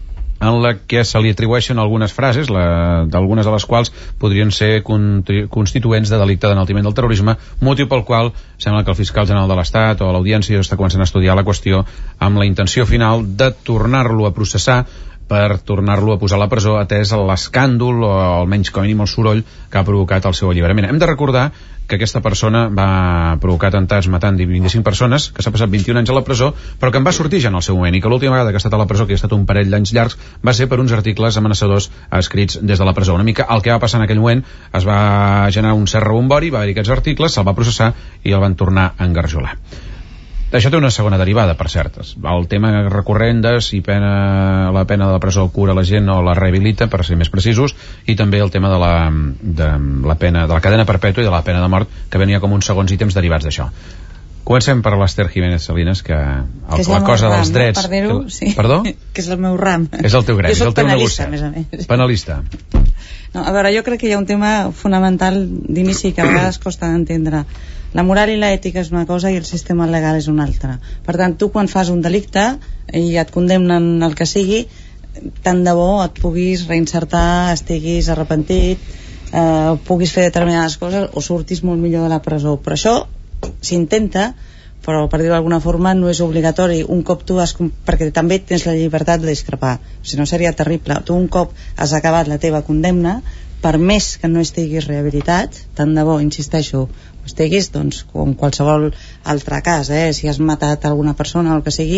en la que se li atribueixen algunes frases, la, d'algunes de les quals podrien ser constituents de delicte d'enaltiment del terrorisme, motiu pel qual sembla que el fiscal general de l'Estat o l'Audiència està començant a estudiar la qüestió amb la intenció final de tornar-lo a processar per tornar-lo a posar a la presó, atès l'escàndol o almenys com a mínim el soroll que ha provocat el seu alliberament. Hem de recordar que aquesta persona va provocar atemptats matant vint-i-cinc persones, que s'ha passat vint-i-un anys a la presó, però que en va sortir ja en el seu moment, i que l'última vegada que ha estat a la presó, que ha estat un parell d'anys llargs, va ser per uns articles amenaçadors escrits des de la presó. Una mica el que va passar en aquell moment, es va generar un cert rebombori, va haver-hi aquests articles, se'l va processar i el van tornar a engarjolar. Això té una segona derivada, per cert. El tema recurrent de si pena, la pena de la presó cura la gent o la rehabilita, per ser més precisos, i també el tema de la, de la pena de la cadena perpètua i de la pena de mort, que venia com uns segons ítems derivats d'això. Comencem per l'Ester Jiménez Salinas, que, el, que la cosa ram, dels drets... No? Per dir-ho, sí. Perdó? Que és el meu ram. És el teu gremi, és el teu penalista, negociat. a més a més. Penalista. No, a veure, jo crec que hi ha un tema fonamental d'inici que a vegades costa d'entendre. La moral i l'ètica és una cosa i el sistema legal és una altra. Per tant, tu quan fas un delicte i et condemnen el que sigui, tant de bo et puguis reinsertar, estiguis arrepentit, eh, puguis fer determinades coses o surtis molt millor de la presó. Però això s'intenta, però per dir-ho d'alguna forma no és obligatori. Un cop tu has, perquè també tens la llibertat de discrepar, si no seria terrible. Tu un cop has acabat la teva condemna, per més que no estiguis rehabilitat, tant de bo, insisteixo, estiguis, doncs, com qualsevol altre cas, eh? Si has matat alguna persona o el que sigui,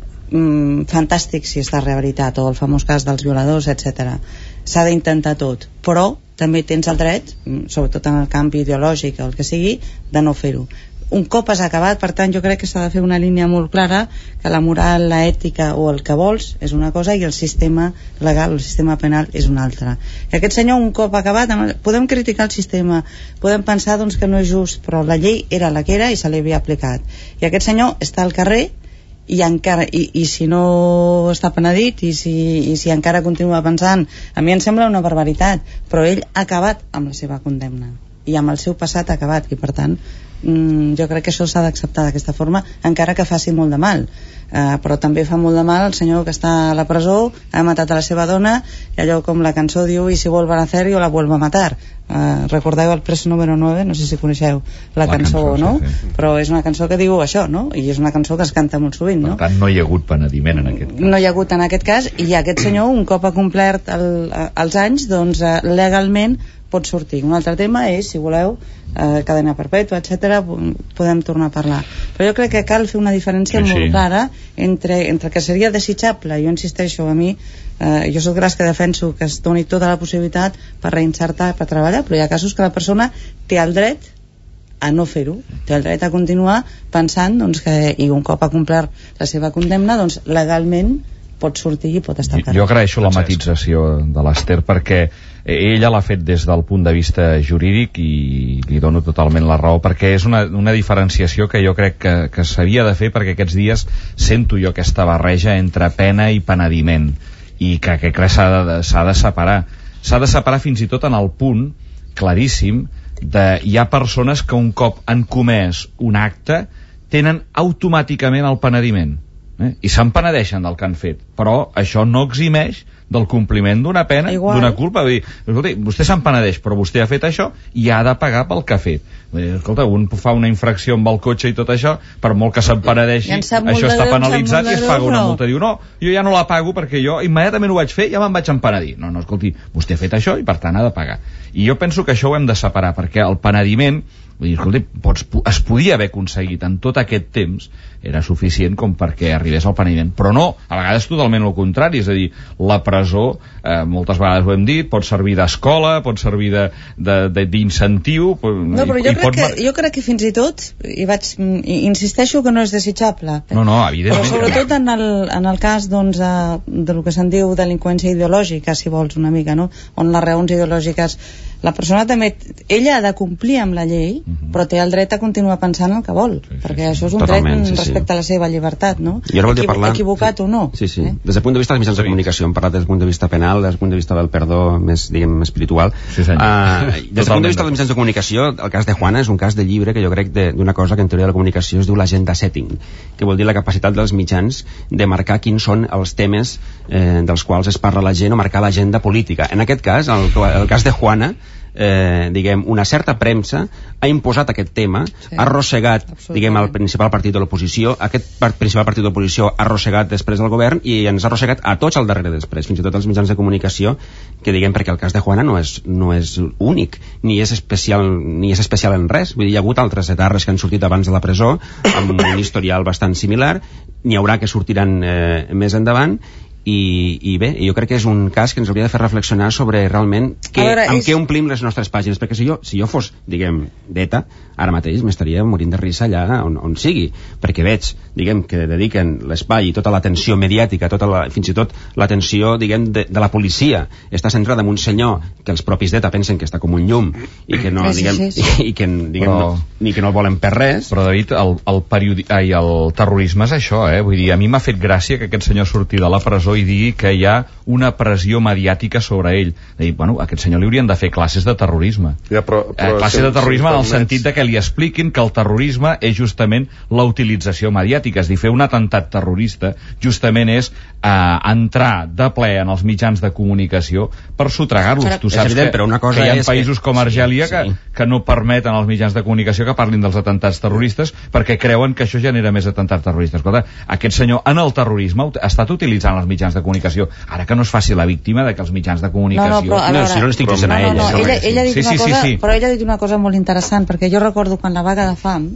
mmm, fantàstic si estàs rehabilitat, o el famós cas dels violadors, etcètera. S'ha d'intentar tot, però també tens el dret, sobretot en el camp ideològic o el que sigui, de no fer-ho. Un cop has acabat, per tant, jo crec que s'ha de fer una línia molt clara, que la moral, la ètica o el que vols és una cosa i el sistema legal, el sistema penal és una altra. I aquest senyor, un cop acabat, podem criticar el sistema, podem pensar doncs, que no és just, però la llei era la que era i se li havia aplicat. I aquest senyor està al carrer i encara, i, i si no està penedit i si, i si encara continua pensant, a mi em sembla una barbaritat, però ell ha acabat amb la seva condemna i amb el seu passat ha acabat, i per tant mm, jo crec que això s'ha d'acceptar d'aquesta forma, encara que faci molt de mal. Uh, però també fa molt de mal el senyor que està a la presó, ha matat a la seva dona, i allò com la cançó diu, i si vuelvan a hacer yo la vuelvo a matar. Uh, recordeu el preso número nueve, no sé si coneixeu la, la cançó, cançó no? Sí, sí. Però és una cançó que diu això, no? I és una cançó que es canta molt sovint, no? Per tant, no hi ha hagut penediment en aquest cas. No hi ha hagut en aquest cas, i aquest senyor, un cop ha complert el, els anys, doncs uh, legalment pot sortir. Un altre tema és, si voleu, eh, cadena perpètua, etcètera, podem tornar a parlar. Però jo crec que cal fer una diferència sí, molt sí. clara entre, entre que seria desitjable, jo insisteixo, a mi, eh, jo soc gras que defenso que es doni tota la possibilitat per reinsertar, per treballar, però hi ha casos que la persona té el dret a no fer-ho, té el dret a continuar pensant doncs, que, i un cop ha complert la seva condemna, doncs legalment pot sortir i pot estar al carrer. Jo agraeixo la matització de l'Ester perquè ella l'ha fet des del punt de vista jurídic i li dono totalment la raó, perquè és una, una diferenciació que jo crec que, que s'havia de fer, perquè aquests dies sento jo aquesta barreja entre pena i penediment i que, que crec s'ha de, s'ha de separar s'ha de separar fins i tot en el punt claríssim de hi ha persones que un cop han comès un acte tenen automàticament el penediment eh? I se'n penedeixen del que han fet, però això no eximeix del compliment d'una pena, d'una culpa. Vull dir, escolta, vostè se'n penedeix, però vostè ha fet això i ha de pagar pel que ha fet. Vull dir, escolta, un fa una infracció amb el cotxe i tot això, per molt que se'n penedeixi, això està penalitzat i es paga una multa. Diu, no, jo ja no la pago perquè jo immediatament ho vaig fer i ja me'n vaig empenedir. No, no, escolti, vostè ha fet això i per tant ha de pagar. I jo penso que això ho hem de separar, perquè el penediment, vull dir, escolti, pots, es podia haver aconseguit en tot aquest temps, era suficient com perquè arribés al penediment, però no, a vegades totalment totalment el contrari, és a dir, la presó, eh, moltes vegades ho hem dit, pot servir d'escola, pot servir d'incentiu... No, però jo, crec que, jo crec que fins i tot, i vaig, insisteixo que no és desitjable. No, no, evidentment. Però sobretot en el, en el cas, doncs, de, de lo que se'n diu delinqüència ideològica, si vols, una mica, no? On les raons ideològiques... La persona també, ella ha de complir amb la llei, uh-huh. però té el dret a continuar pensant el que vol, sí, sí, perquè sí, això és un totalment, dret sí, respecte sí. a la seva llibertat, no? Jo ara voldria Equivo parlar... Equivocat sí. o no. Sí, sí. Eh? Des del punt de vista dels mitjans de comunicació, hem parlat des del punt de vista penal, des del punt de vista del perdó més, diguem, espiritual. Sí, uh, des del punt de vista dels mitjans de comunicació, el cas de Juana és un cas de llibre que jo crec d'una cosa que en teoria de la comunicació es diu l'agenda setting, que vol dir la capacitat dels mitjans de marcar quins són els temes eh, dels quals es parla la gent o marcar l'agenda política. En aquest cas, el, el cas de Juana, Eh, diguem, una certa premsa ha imposat aquest tema, sí, ha arrossegat, diguem, el principal partit de l'oposició, aquest part, principal partit de l'oposició ha arrossegat després del govern i ens ha arrossegat a tots al darrere després, fins i tot els mitjans de comunicació, que diguem, perquè el cas de Juana no és, no és únic, ni és especial ni és especial en res, vull dir, hi ha hagut altres etarres que han sortit abans de la presó amb un historial bastant similar, n'hi haurà que sortiran eh, més endavant. I, i bé, jo crec que és un cas que ens hauria de fer reflexionar sobre realment que, veure, amb és... què omplim les nostres pàgines, perquè si jo, si jo fos, diguem, d'ETA, ara mateix m'estaria morint de risa allà on, on sigui, perquè veig, diguem, que dediquen l'espai i tota l'atenció mediàtica, tota la, fins i tot l'atenció, diguem, de, de la policia està centrada en un senyor que els propis d'ETA pensen que està com un llum i que no, sí, diguem, sí, sí. I, i que, diguem, però... no, ni que no el volen per res. Però, David, el, el, periodi... Ai, el terrorisme és això, eh? Vull dir, a mi m'ha fet gràcia que aquest senyor surti de la presó i digui que hi ha una pressió mediàtica sobre ell. De dir, bueno, a aquest senyor li haurien de fer classes de terrorisme. Ja, però, però, eh, classes si, de terrorisme si en el sentit de que li expliquin que el terrorisme és justament la utilització mediàtica. És dir, fer un atemptat terrorista justament és eh, entrar de ple en els mitjans de comunicació per sotregar-los. Tu saps evident, que, una cosa que hi ha països que... com Argèlia sí, sí. Que, que no permeten als mitjans de comunicació que parlin dels atemptats terroristes perquè creuen que això genera més atemptats terroristes. Escolta, aquest senyor en el terrorisme ha estat utilitzant els mitjans de comunicació, ara que no es faci la víctima de que els mitjans de comunicació... No, no, però, no, si no l'estic dient a ella. No, no, ella, ella ha dit sí, una sí, cosa, sí, sí. però ella ha dit una cosa molt interessant, perquè jo recordo quan la vaga de fam,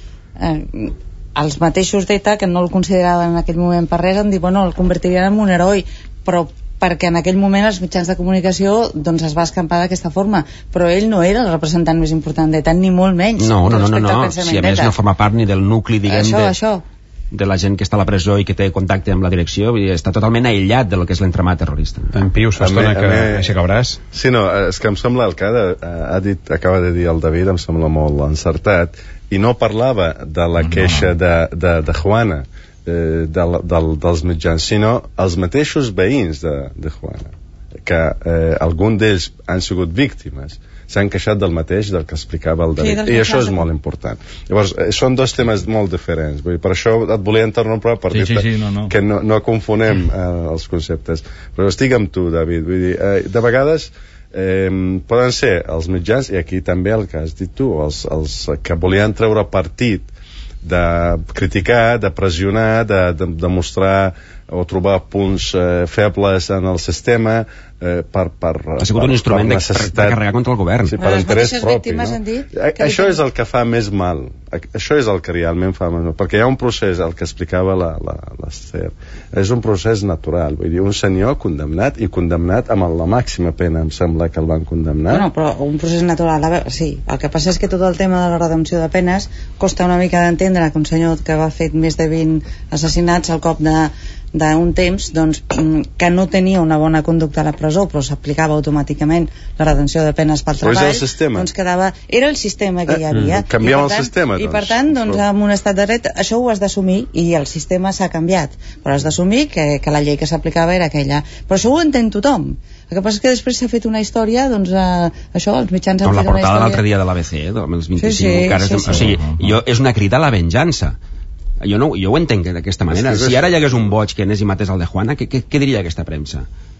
eh, els mateixos d'ETA, que no el consideraven en aquell moment per res, han dit, bueno, el convertirien en un heroi, però perquè en aquell moment els mitjans de comunicació doncs es va escampar d'aquesta forma, però ell no era el representant més important d'ETA, ni molt menys. No, no, no, no, no. Si a més no forma part ni del nucli, diguem, això, de... això. de la gent que està a la presó i que té contacte amb la direcció, vull dir, està totalment aïllat del que és l'entramat terrorista. En Pius, fa estona que aixeca braç. Sí, no, és que em sembla el que ha dit, acaba de dir el David, em sembla molt encertat, i no parlava de la queixa de, de, de Juana, eh, de, de, dels mitjans, sinó els mateixos veïns de, de Juana, que eh, algun d'ells han sigut víctimes, s'han queixat del mateix del que explicava el David, sí, i això és molt important. Llavors, eh, són dos temes molt diferents, vull dir, per això et volia interrompre per sí, dir-te sí, sí, no, no. que no, no confonem eh, els conceptes, però estic amb tu, David, vull dir, eh, de vegades eh, poden ser els mitjans, i aquí també el que has dit tu, els, els que volien treure partit de criticar, de pressionar, de, de, de mostrar o trobar punts eh, febles en el sistema eh, per, per, ha sigut per, un instrument per de, de carregar contra el govern. Sí, per interès propi, no? A, això és el que fa més mal, això és el que realment fa més mal, perquè hi ha un procés, el que explicava la, la, l'Ester, és un procés natural, vull dir, un senyor condemnat, i condemnat amb la màxima pena, em sembla que el van condemnar. Bueno, però un procés natural, a veure, sí, el que passa és que tot el tema de la redempció de penes costa una mica d'entendre que un senyor que va fet més de vint assassinats al cop de d'un temps, doncs, que no tenia una bona conducta a la presó, però s'aplicava automàticament la redenció de penes pel treball, doncs quedava... Era el sistema que hi havia. Eh, canviam el sistema, doncs. I per tant, doncs, amb un estat de dret, això ho has d'assumir, i el sistema s'ha canviat. Però has d'assumir que, que la llei que s'aplicava era aquella. Però això ho entén tothom. El que passa és que després s'ha fet una història, doncs, eh, això, els mitjans han fet una història... Com la portada l'altre dia de l'A B C, amb els vint-i-cinc sí, sí, cares... Sí, sí. O sigui, jo, és una crida a la venjança. Jo, no, jo ho entenc d'aquesta manera. Si ara hi hagués un boig que anés i matés el de Juana, què, què, què diria aquesta premsa?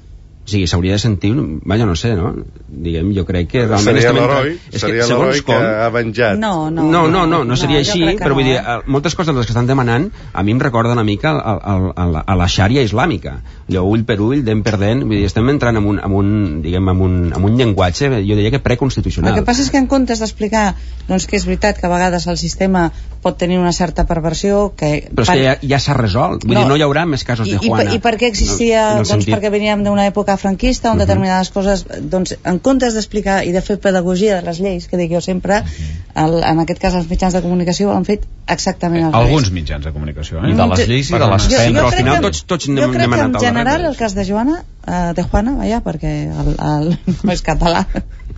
O sigui, s'hauria de sentir, vaja, no sé, no? Diguem, jo crec que realment... Seria l'heroi, seria l'heroi que ha venjat. No, no, no, no, no, no seria no, així, però no, vull dir, eh? moltes coses de les que estan demanant a mi em recorda una mica a, a, a, la, a la xària islàmica. Allò, ull per ull, dent per dent, vull dir, estem entrant en un, en un, diguem, en un, en un llenguatge, jo diria que preconstitucional. El que passa és que en comptes d'explicar doncs, que és veritat que a vegades el sistema pot tenir una certa perversió que... Però és que ja, ja s'ha resolt, vull no. dir, no hi haurà més casos de Juana. I, i, i per què existia? No, doncs sentit... perquè veníem d'una època franquista on uh -huh. determinades coses, doncs en comptes d'explicar i de fer pedagogia de les lleis, que dic jo sempre, el, en aquest cas els mitjans de comunicació han fet exactament el revés. Alguns mitjans de comunicació, eh? I de les lleis i de les penes, però al final tots, tots jo crec que en general el el cas de Joana, uh, de Juana, vaja, perquè el, el, no és català,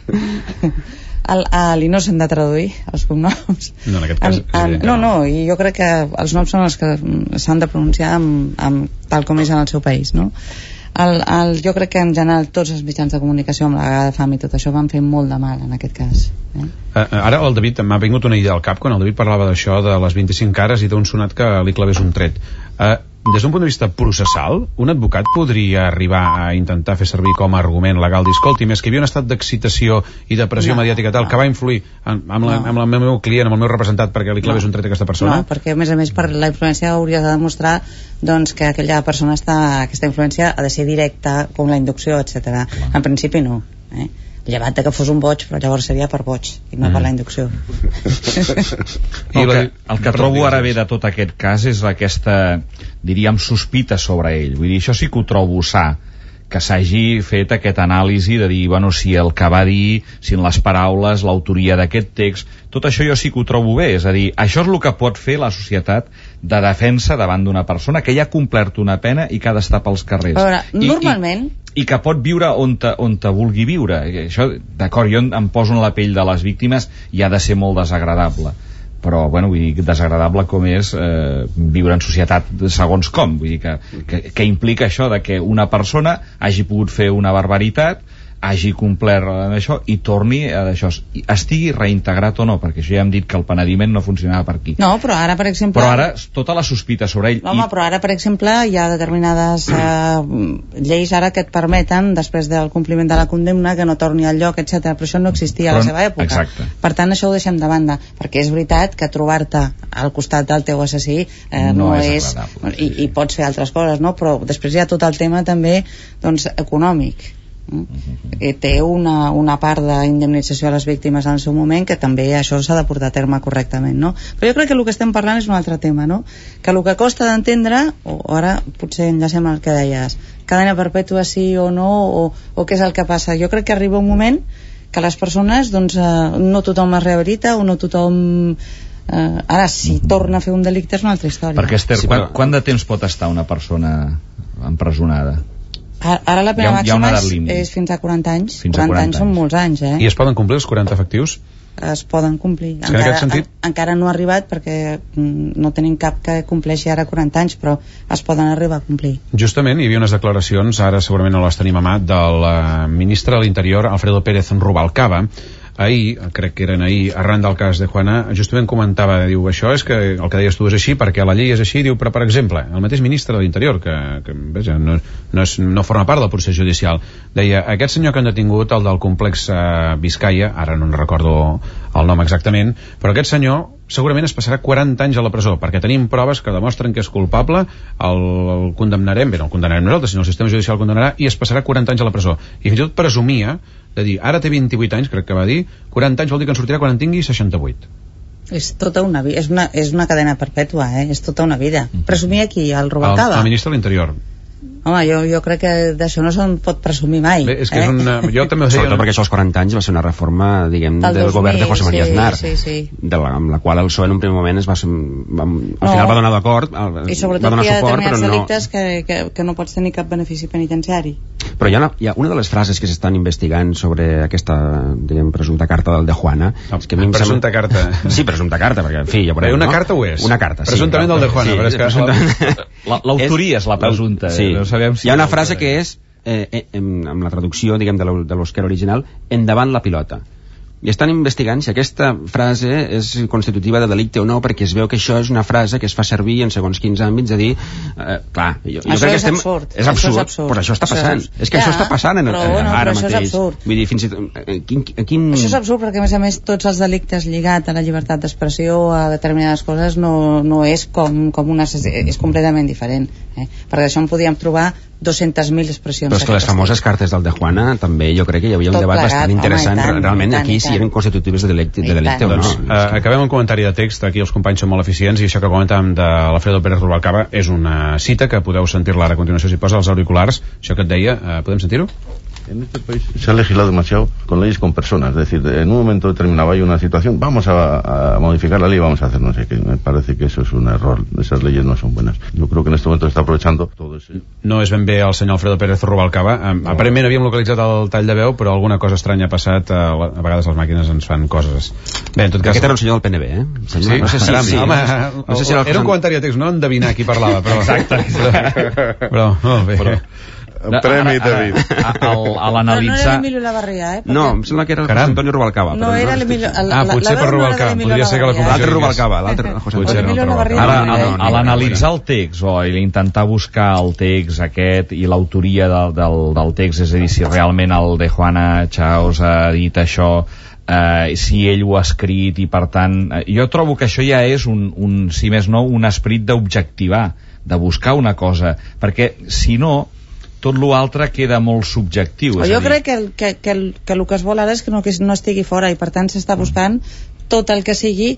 l'Innocent de traduir els cognoms. No, en aquest cas... En, en, no, no, i jo crec que els noms són els que s'han de pronunciar amb, amb, tal com és en el seu país, no? El, el, jo crec que en general tots els mitjans de comunicació amb la vaga de fam i tot això van fer molt de mal en aquest cas, eh? Uh, ara el David, m'ha vingut una idea al cap quan el David parlava d'això de les vint-i-cinc cares i d'un sonat que li clavés un tret. Uh, des d'un punt de vista processal, un advocat podria arribar a intentar fer servir com a argument legal dir, escolti, més que hi havia un estat d'excitació i de pressió no, mediàtica tal no. que va influir en, amb, la, no. amb el meu client, amb el meu representat perquè li clavés no. un tret a aquesta persona? No, perquè a més a més per la influència hauries de demostrar doncs, que aquella persona està, aquesta influència ha de ser directa, com la inducció, etcètera. En principi no, eh? Llevat que fos un boig, però llavors seria per boig i no mm. per la inducció. el, que, el que trobo ara bé de tot aquest cas és aquesta, diríem, sospita sobre ell. Vull dir, això sí que ho trobo sa, que s'hagi fet aquest anàlisi de dir, bueno, si el que va dir, si en les paraules, l'autoria d'aquest text, tot això jo sí que ho trobo bé, és a dir, això és el que pot fer la societat de defensa davant d'una persona que ja ha complert una pena i que ha d'estar pels carrers. Veure, I, normalment... I, i que pot viure on te, on te vulgui viure. Això, d'acord, jo em poso en la pell de les víctimes i ha de ser molt desagradable. Però, bueno, vull dir, desagradable com és eh, viure en societat segons com, vull dir que, que, que implica això de que una persona hagi pogut fer una barbaritat, hagi complert amb això i torni a això, estigui reintegrat o no, perquè això ja hem dit que el penediment no funcionava per aquí. No, però ara, per exemple... Però ara, tota la sospita sobre ell... Home, i... però ara, per exemple, hi ha determinades eh, lleis ara que et permeten, després del compliment de la condemna, que no torni al lloc, etcètera. Però això no existia però, a la seva època. Exacte. Per tant, això ho deixem de banda, perquè és veritat que trobar-te al costat del teu assassí eh, no, no és... és i, I pots fer altres coses, no? Però després hi ha tot el tema també doncs, econòmic. Uh-huh. Té una, una part d'indemnització a les víctimes en el seu moment que també això s'ha de portar a terme correctament, no? Però jo crec que el que estem parlant és un altre tema, no? Que el que costa d'entendre, o ara potser enllacem el que deies, cadena perpètua sí o no, o, o què és el que passa. Jo crec que arriba un moment que les persones, doncs, eh, no tothom es rehabilita o no tothom... Eh, ara, si torna a fer un delicte és una altra història. Perquè, Esther, sí, quan, però... quant de temps pot estar una persona empresonada? Ara la pena màxima és, és fins a quaranta anys. Fins quaranta, a quaranta anys són molts anys, eh? I es poden complir els quaranta efectius? Es poden complir. En encara, sentit... en, encara no ha arribat perquè no tenim cap que compleixi ara quaranta anys, però es poden arribar a complir. Justament hi havia unes declaracions, ara segurament no les tenim a mà, del uh, ministre de l'Interior, Alfredo Pérez Rubalcaba. Ahir, crec que eren ahir, arran del cas de Juana, justament comentava, diu, això és que el que deies tu és així perquè la llei és així, diu, però per exemple, el mateix ministre de l'Interior, que, que veja, no, no, és, no forma part del procés judicial, deia, aquest senyor que han detingut, el del complex uh, Vizcaya, ara no en recordo el nom exactament, però aquest senyor segurament es passarà quaranta anys a la presó, perquè tenim proves que demostren que és culpable, el, el condemnarem, bé, no el condemnarem nosaltres, sinó el sistema judicial el condemnarà, i es passarà quaranta anys a la presó. I fins i tot presumia de dir, ara té vint-i-vuit anys, crec que va dir, quaranta anys vol dir que en sortirà quan en tingui seixanta-vuit. És tota una vida, és una, és una cadena perpètua, eh? És tota una vida. Presumia aquí, el Rubalcaba? El, el ministre de l'Interior. Home, jo, jo crec que d'això no se'n pot presumir mai. Bé, és que eh? és una... Jo també ho deia... Sobretot perquè això als quaranta anys va ser una reforma, diguem, del, del govern de José María sí, Aznar, sí, sí. De la, amb la qual el P S O E en un primer moment es va, va, al no. final va donar d'acord, i sobretot va donar hi ha suport, determinats però no... delictes que, que, que no pots tenir cap benefici penitenciari. Però hi ha, una, hi ha una de les frases que s'estan investigant sobre aquesta, diguem, presumpta carta del de Juana. No, és que a mi em presumpta sembla... carta. Sí, presumpta carta, perquè, en fi, ja veurem, una no? carta ho és. Una carta, sí. Presumptament del de Juana, sí, però és que... presumptament... L'autoria és la presumpta. Sí. No sabem si hi ha una frase que és, eh, eh, amb la traducció, diguem, de l'Euskera original, endavant la pilota. i estan investigant si aquesta frase és constitutiva de delicte o no, perquè es veu que això és una frase que es fa servir en segons quins àmbits, de dir, eh, clar, jo, jo crec que estem... Absurd. És absurd. Això és absurd. Però això està passant. Això és, és que ja, això està passant en, però, en, no, ara però mateix. Això és absurd. Vull dir, fins i tot... Quin, quin... Això és absurd perquè, a més a més, tots els delictes lligats a la llibertat d'expressió, a determinades coses, no, no és com, com una... és completament diferent. Eh? Perquè d'això en podíem trobar dues-centes mil expressions. Però és que les famoses cartes del de Juana també jo crec que hi havia un tot debat plegat, bastant interessant, home, tant, realment tant, aquí tant. si eren constitutives de delicte, de delicte o no. Doncs, eh, acabem un comentari de text, aquí els companys són molt eficients, i això que comentàvem de l'Alfredo Pérez Rubalcaba és una cita que podeu sentir-la ara a continuació si posa els auriculars, això que et deia, eh, podem sentir-ho? En este país se ha legislado demasiado con leyes con personas, es decir, en un momento determinado hay una situación, vamos a, a modificar la ley, vamos a hacer no sé qué. Me parece que eso es un error, esas leyes no son buenas. Yo creo que en este momento se está aprovechando todo eso. No és ben bé el senyor Alfredo Pérez Rubalcaba. No. Aparentment havíem localitzat el tall de veu, però alguna cosa estranya ha passat. A vegades les màquines ens fan coses. Bé, en tot cas... Aquest era un senyor del P N B, eh? Sí? No sé si... Caram, sí, home, no sé si era, era un comentari de text, no endevinar qui parlava, però... Exacte. Però, però molt bé. Però... Premi David. A l'analitzar... No era l'Emilio Lavarria, eh? No, em sembla que era el José Antonio Rubalcaba. No, era l'Emilio... Ah, potser per Rubalcaba. Podria ser que la confusió... L'altre Rubalcaba, l'altre José Antonio Rubalcaba. Ara, a l'analitzar el text o a intentar buscar el text aquest i l'autoria del, del, del text, és a dir, si realment el de Juana Chaos ha dit això, eh, si ell ho ha escrit, i per tant eh, jo trobo que això ja és un, un si més no, un esperit d'objectivar, de buscar una cosa, perquè si no tot l'altre queda molt subjectiu. Jo dir... crec que el que, que, el, que el que es vol ara és que no, que no estigui fora, i per tant s'està buscant tot el que sigui,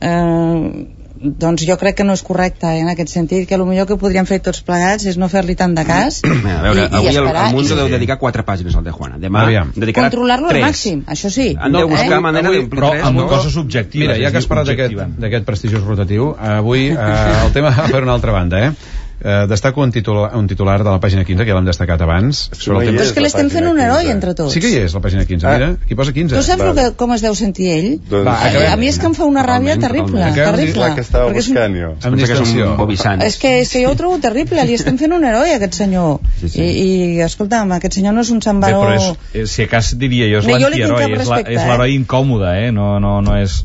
eh, doncs jo crec que no és correcte, eh, en aquest sentit, que el millor que podríem fer tots plegats és no fer-li tant de cas. A veure, i, avui i esperar, el, el Mundo i... deu dedicar quatre pàgines al de Juana. Demà dedicarà controlar-lo al tres. màxim, això sí. Han de buscar eh? manera avui, d'omplir però tres. amb No? coses objectives. Mira, ja que has parlat d'aquest prestigiós rotatiu, avui eh, el tema va per una altra banda, eh? Uh, destaco un titular, un titular de la pàgina quinze, que ja l'hem destacat abans. Sobre el tema... Però és que l'estem fent un heroi entre tots. Sí que hi és, la pàgina quinze, mira, aquí posa quinze. Tu saps que, com es deu sentir ell? Doncs... Va, a, a mi és que em fa una ràbia terrible, terrible. La que estava buscant jo. Amb distensió. És que, és que jo ho trobo terrible, li estem fent un heroi a aquest senyor. Sí, sí. I, i escolta'm, aquest senyor no és un sambaró... Bé, però és, si acas diria jo, és l'antiheroi, és l'heroi incòmode, eh? No, no, no és...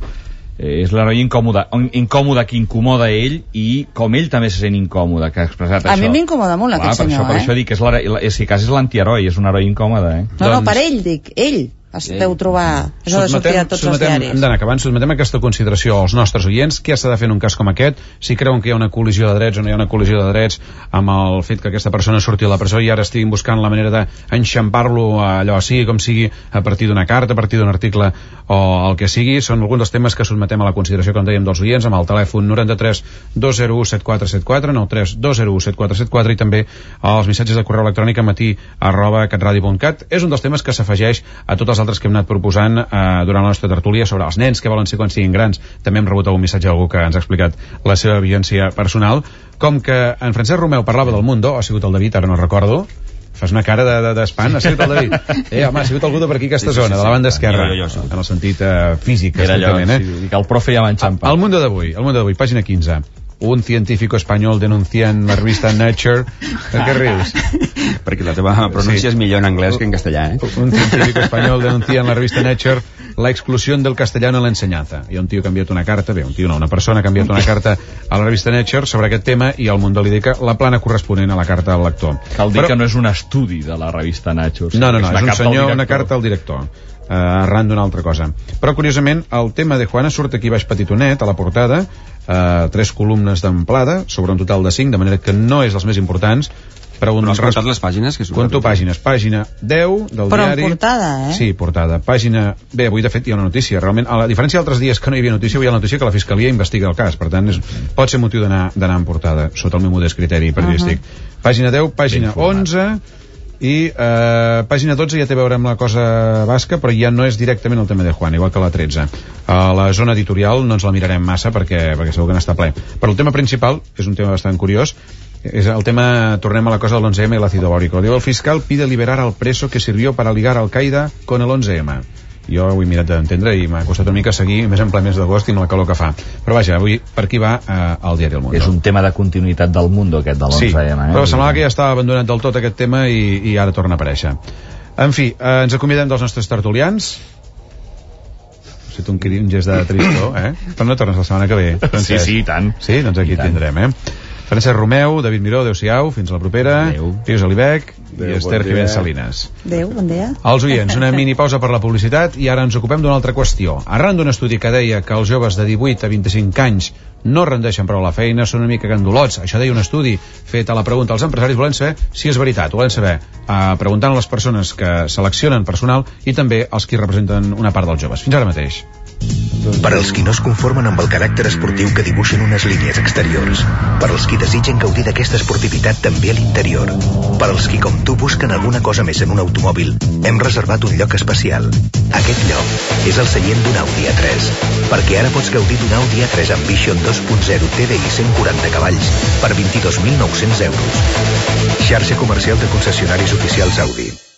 és l'heroi incòmode, incòmode que incomoda ell, i com ell també se sent incòmode, que ha expressat a això. A mi m'incomoda molt aquest per senyor, això, per eh? això dic que és l'heroi, si cas és l'antiheroi, és un heroi incòmode, eh? No, no, per ell dic, ell es deu trobar això de sortir a tots els diaris. Hem d'anar acabant, sotmetem aquesta consideració als nostres oients. Què s'ha de fer en un cas com aquest? Si creuen que hi ha una col·lisió de drets o no hi ha una col·lisió de drets amb el fet que aquesta persona surti de la presó i ara estiguin buscant la manera d'enxampar-lo allò sigui com sigui, a partir d'una carta, a partir d'un article o el que sigui, són alguns dels temes que sotmetem a la consideració, com dèiem, dels oients, amb el telèfon noranta-tres dos zero u set quatre set quatre, noranta-tres dos zero u set quatre set quatre, i també els missatges de correu electrònic a matí arroba catradio punt cat. És un dels temes que s'afegeix a tots els altres que hem anat proposant eh, durant la nostra tertúlia sobre els nens que volen ser quan siguin grans. També hem rebut algun missatge d'algú que ens ha explicat la seva vivència personal. Com que en Francesc Romeu parlava del Mundo, ha sigut el David, ara no recordo, fas una cara d'espant, de, de, ha sigut el David. Eh, home, ha sigut algú de per aquí aquesta sí, sí, zona, sí, sí, de la banda esquerra, jo, jo, jo, en el sentit eh, físic. Era allò, eh? Sí, que el profe ja va enxampar. El Mundo d'avui, el Mundo d'avui, pàgina quinze. Un científico español denuncia en la revista Nature... ¿De qué ríes? Perquè la teva pronúncia sí. és millor en anglès que en castellà, eh? Un científico español denuncia en la revista Nature la exclusión del castellano en la enseñanza. Hi ha un tio que ha enviat una carta, bé, un tio no, una persona que ha enviat una carta a la revista Nature sobre aquest tema, i el Mundo li dedica la plana corresponent a la carta al lector. Cal dir Però... que no és un estudi de la revista Nature. No, no, no, és, és un senyor, una carta al director. Uh, arran d'una altra cosa. Però curiosament el tema de Juana surt aquí baix petitonet a la portada, uh, tres columnes d'amplada sobre un total de cinc, de manera que no és dels més importants. Però un... has comptat les pàgines? Que Conto pàgines. Pàgina deu del Però diari. Però en portada, eh? Sí, portada. Pàgina... Bé, avui de fet hi ha una notícia. Realment, a la diferència d'altres dies que no hi havia notícia, avui hi ha la notícia que la Fiscalia investiga el cas. Per tant, és... pot ser motiu d'anar en portada, sota el meu modest criteri periodístic. Uh -huh. Pàgina deu, pàgina onze... i eh, pàgina dotze ja té a veure amb la cosa basca, però ja no és directament el tema de Juan, igual que la tretze. A la zona editorial no ens la mirarem massa perquè, perquè segur que n'està ple. Però el tema principal és un tema bastant curiós, és el tema, tornem a la cosa de l'onze eme i l'ácido bórico. Diu, el fiscal pide liberar al preso que sirvió para ligar al Qaeda con el once eme. Jo ho he mirat d'entendre i m'ha costat una mica seguir, més en ple mes d'agost i amb la calor que fa. Però vaja, avui per aquí va eh, el diari El Mundo. És un tema de continuïtat del Mundo, aquest de l'onze eme. Sí, eh? Però semblava que ja estava abandonat del tot aquest tema i, i ara torna a aparèixer. En fi, eh, ens acomiadem dels nostres tertulians. Si tu un, un gest de tristor, eh? Però no tornes la setmana que ve. Francesc. Sí, sí, i tant. Sí, doncs aquí et tindrem, eh? Francesc Romeu, David Miró, adeu-siau, fins a la propera. Adeu. Pius Alibec Adeu, i Esther bon Jiménez dia. Salinas. Adéu, bon dia. Els oients, una mini pausa per la publicitat i ara ens ocupem d'una altra qüestió. Arran d'un estudi que deia que els joves de divuit a vint-i-cinc anys no rendeixen prou la feina, són una mica gandulots. Això deia un estudi fet a la pregunta als empresaris. Volem saber si és veritat. Volem saber, eh, preguntant a les persones que seleccionen personal i també als qui representen una part dels joves. Fins ara mateix. Per als qui no es conformen amb el caràcter esportiu que dibuixen unes línies exteriors. Per als qui desitgen gaudir d'aquesta esportivitat també a l'interior. Per als qui, com tu, busquen alguna cosa més en un automòbil, hem reservat un lloc especial. Aquest lloc és el seient d'un Audi A tres, perquè ara pots gaudir d'un Audi A tres amb Vision dos punt zero T D I cent quaranta cavalls per vint-i-dos mil nou-cents euros. Xarxa comercial de concessionaris oficials Audi.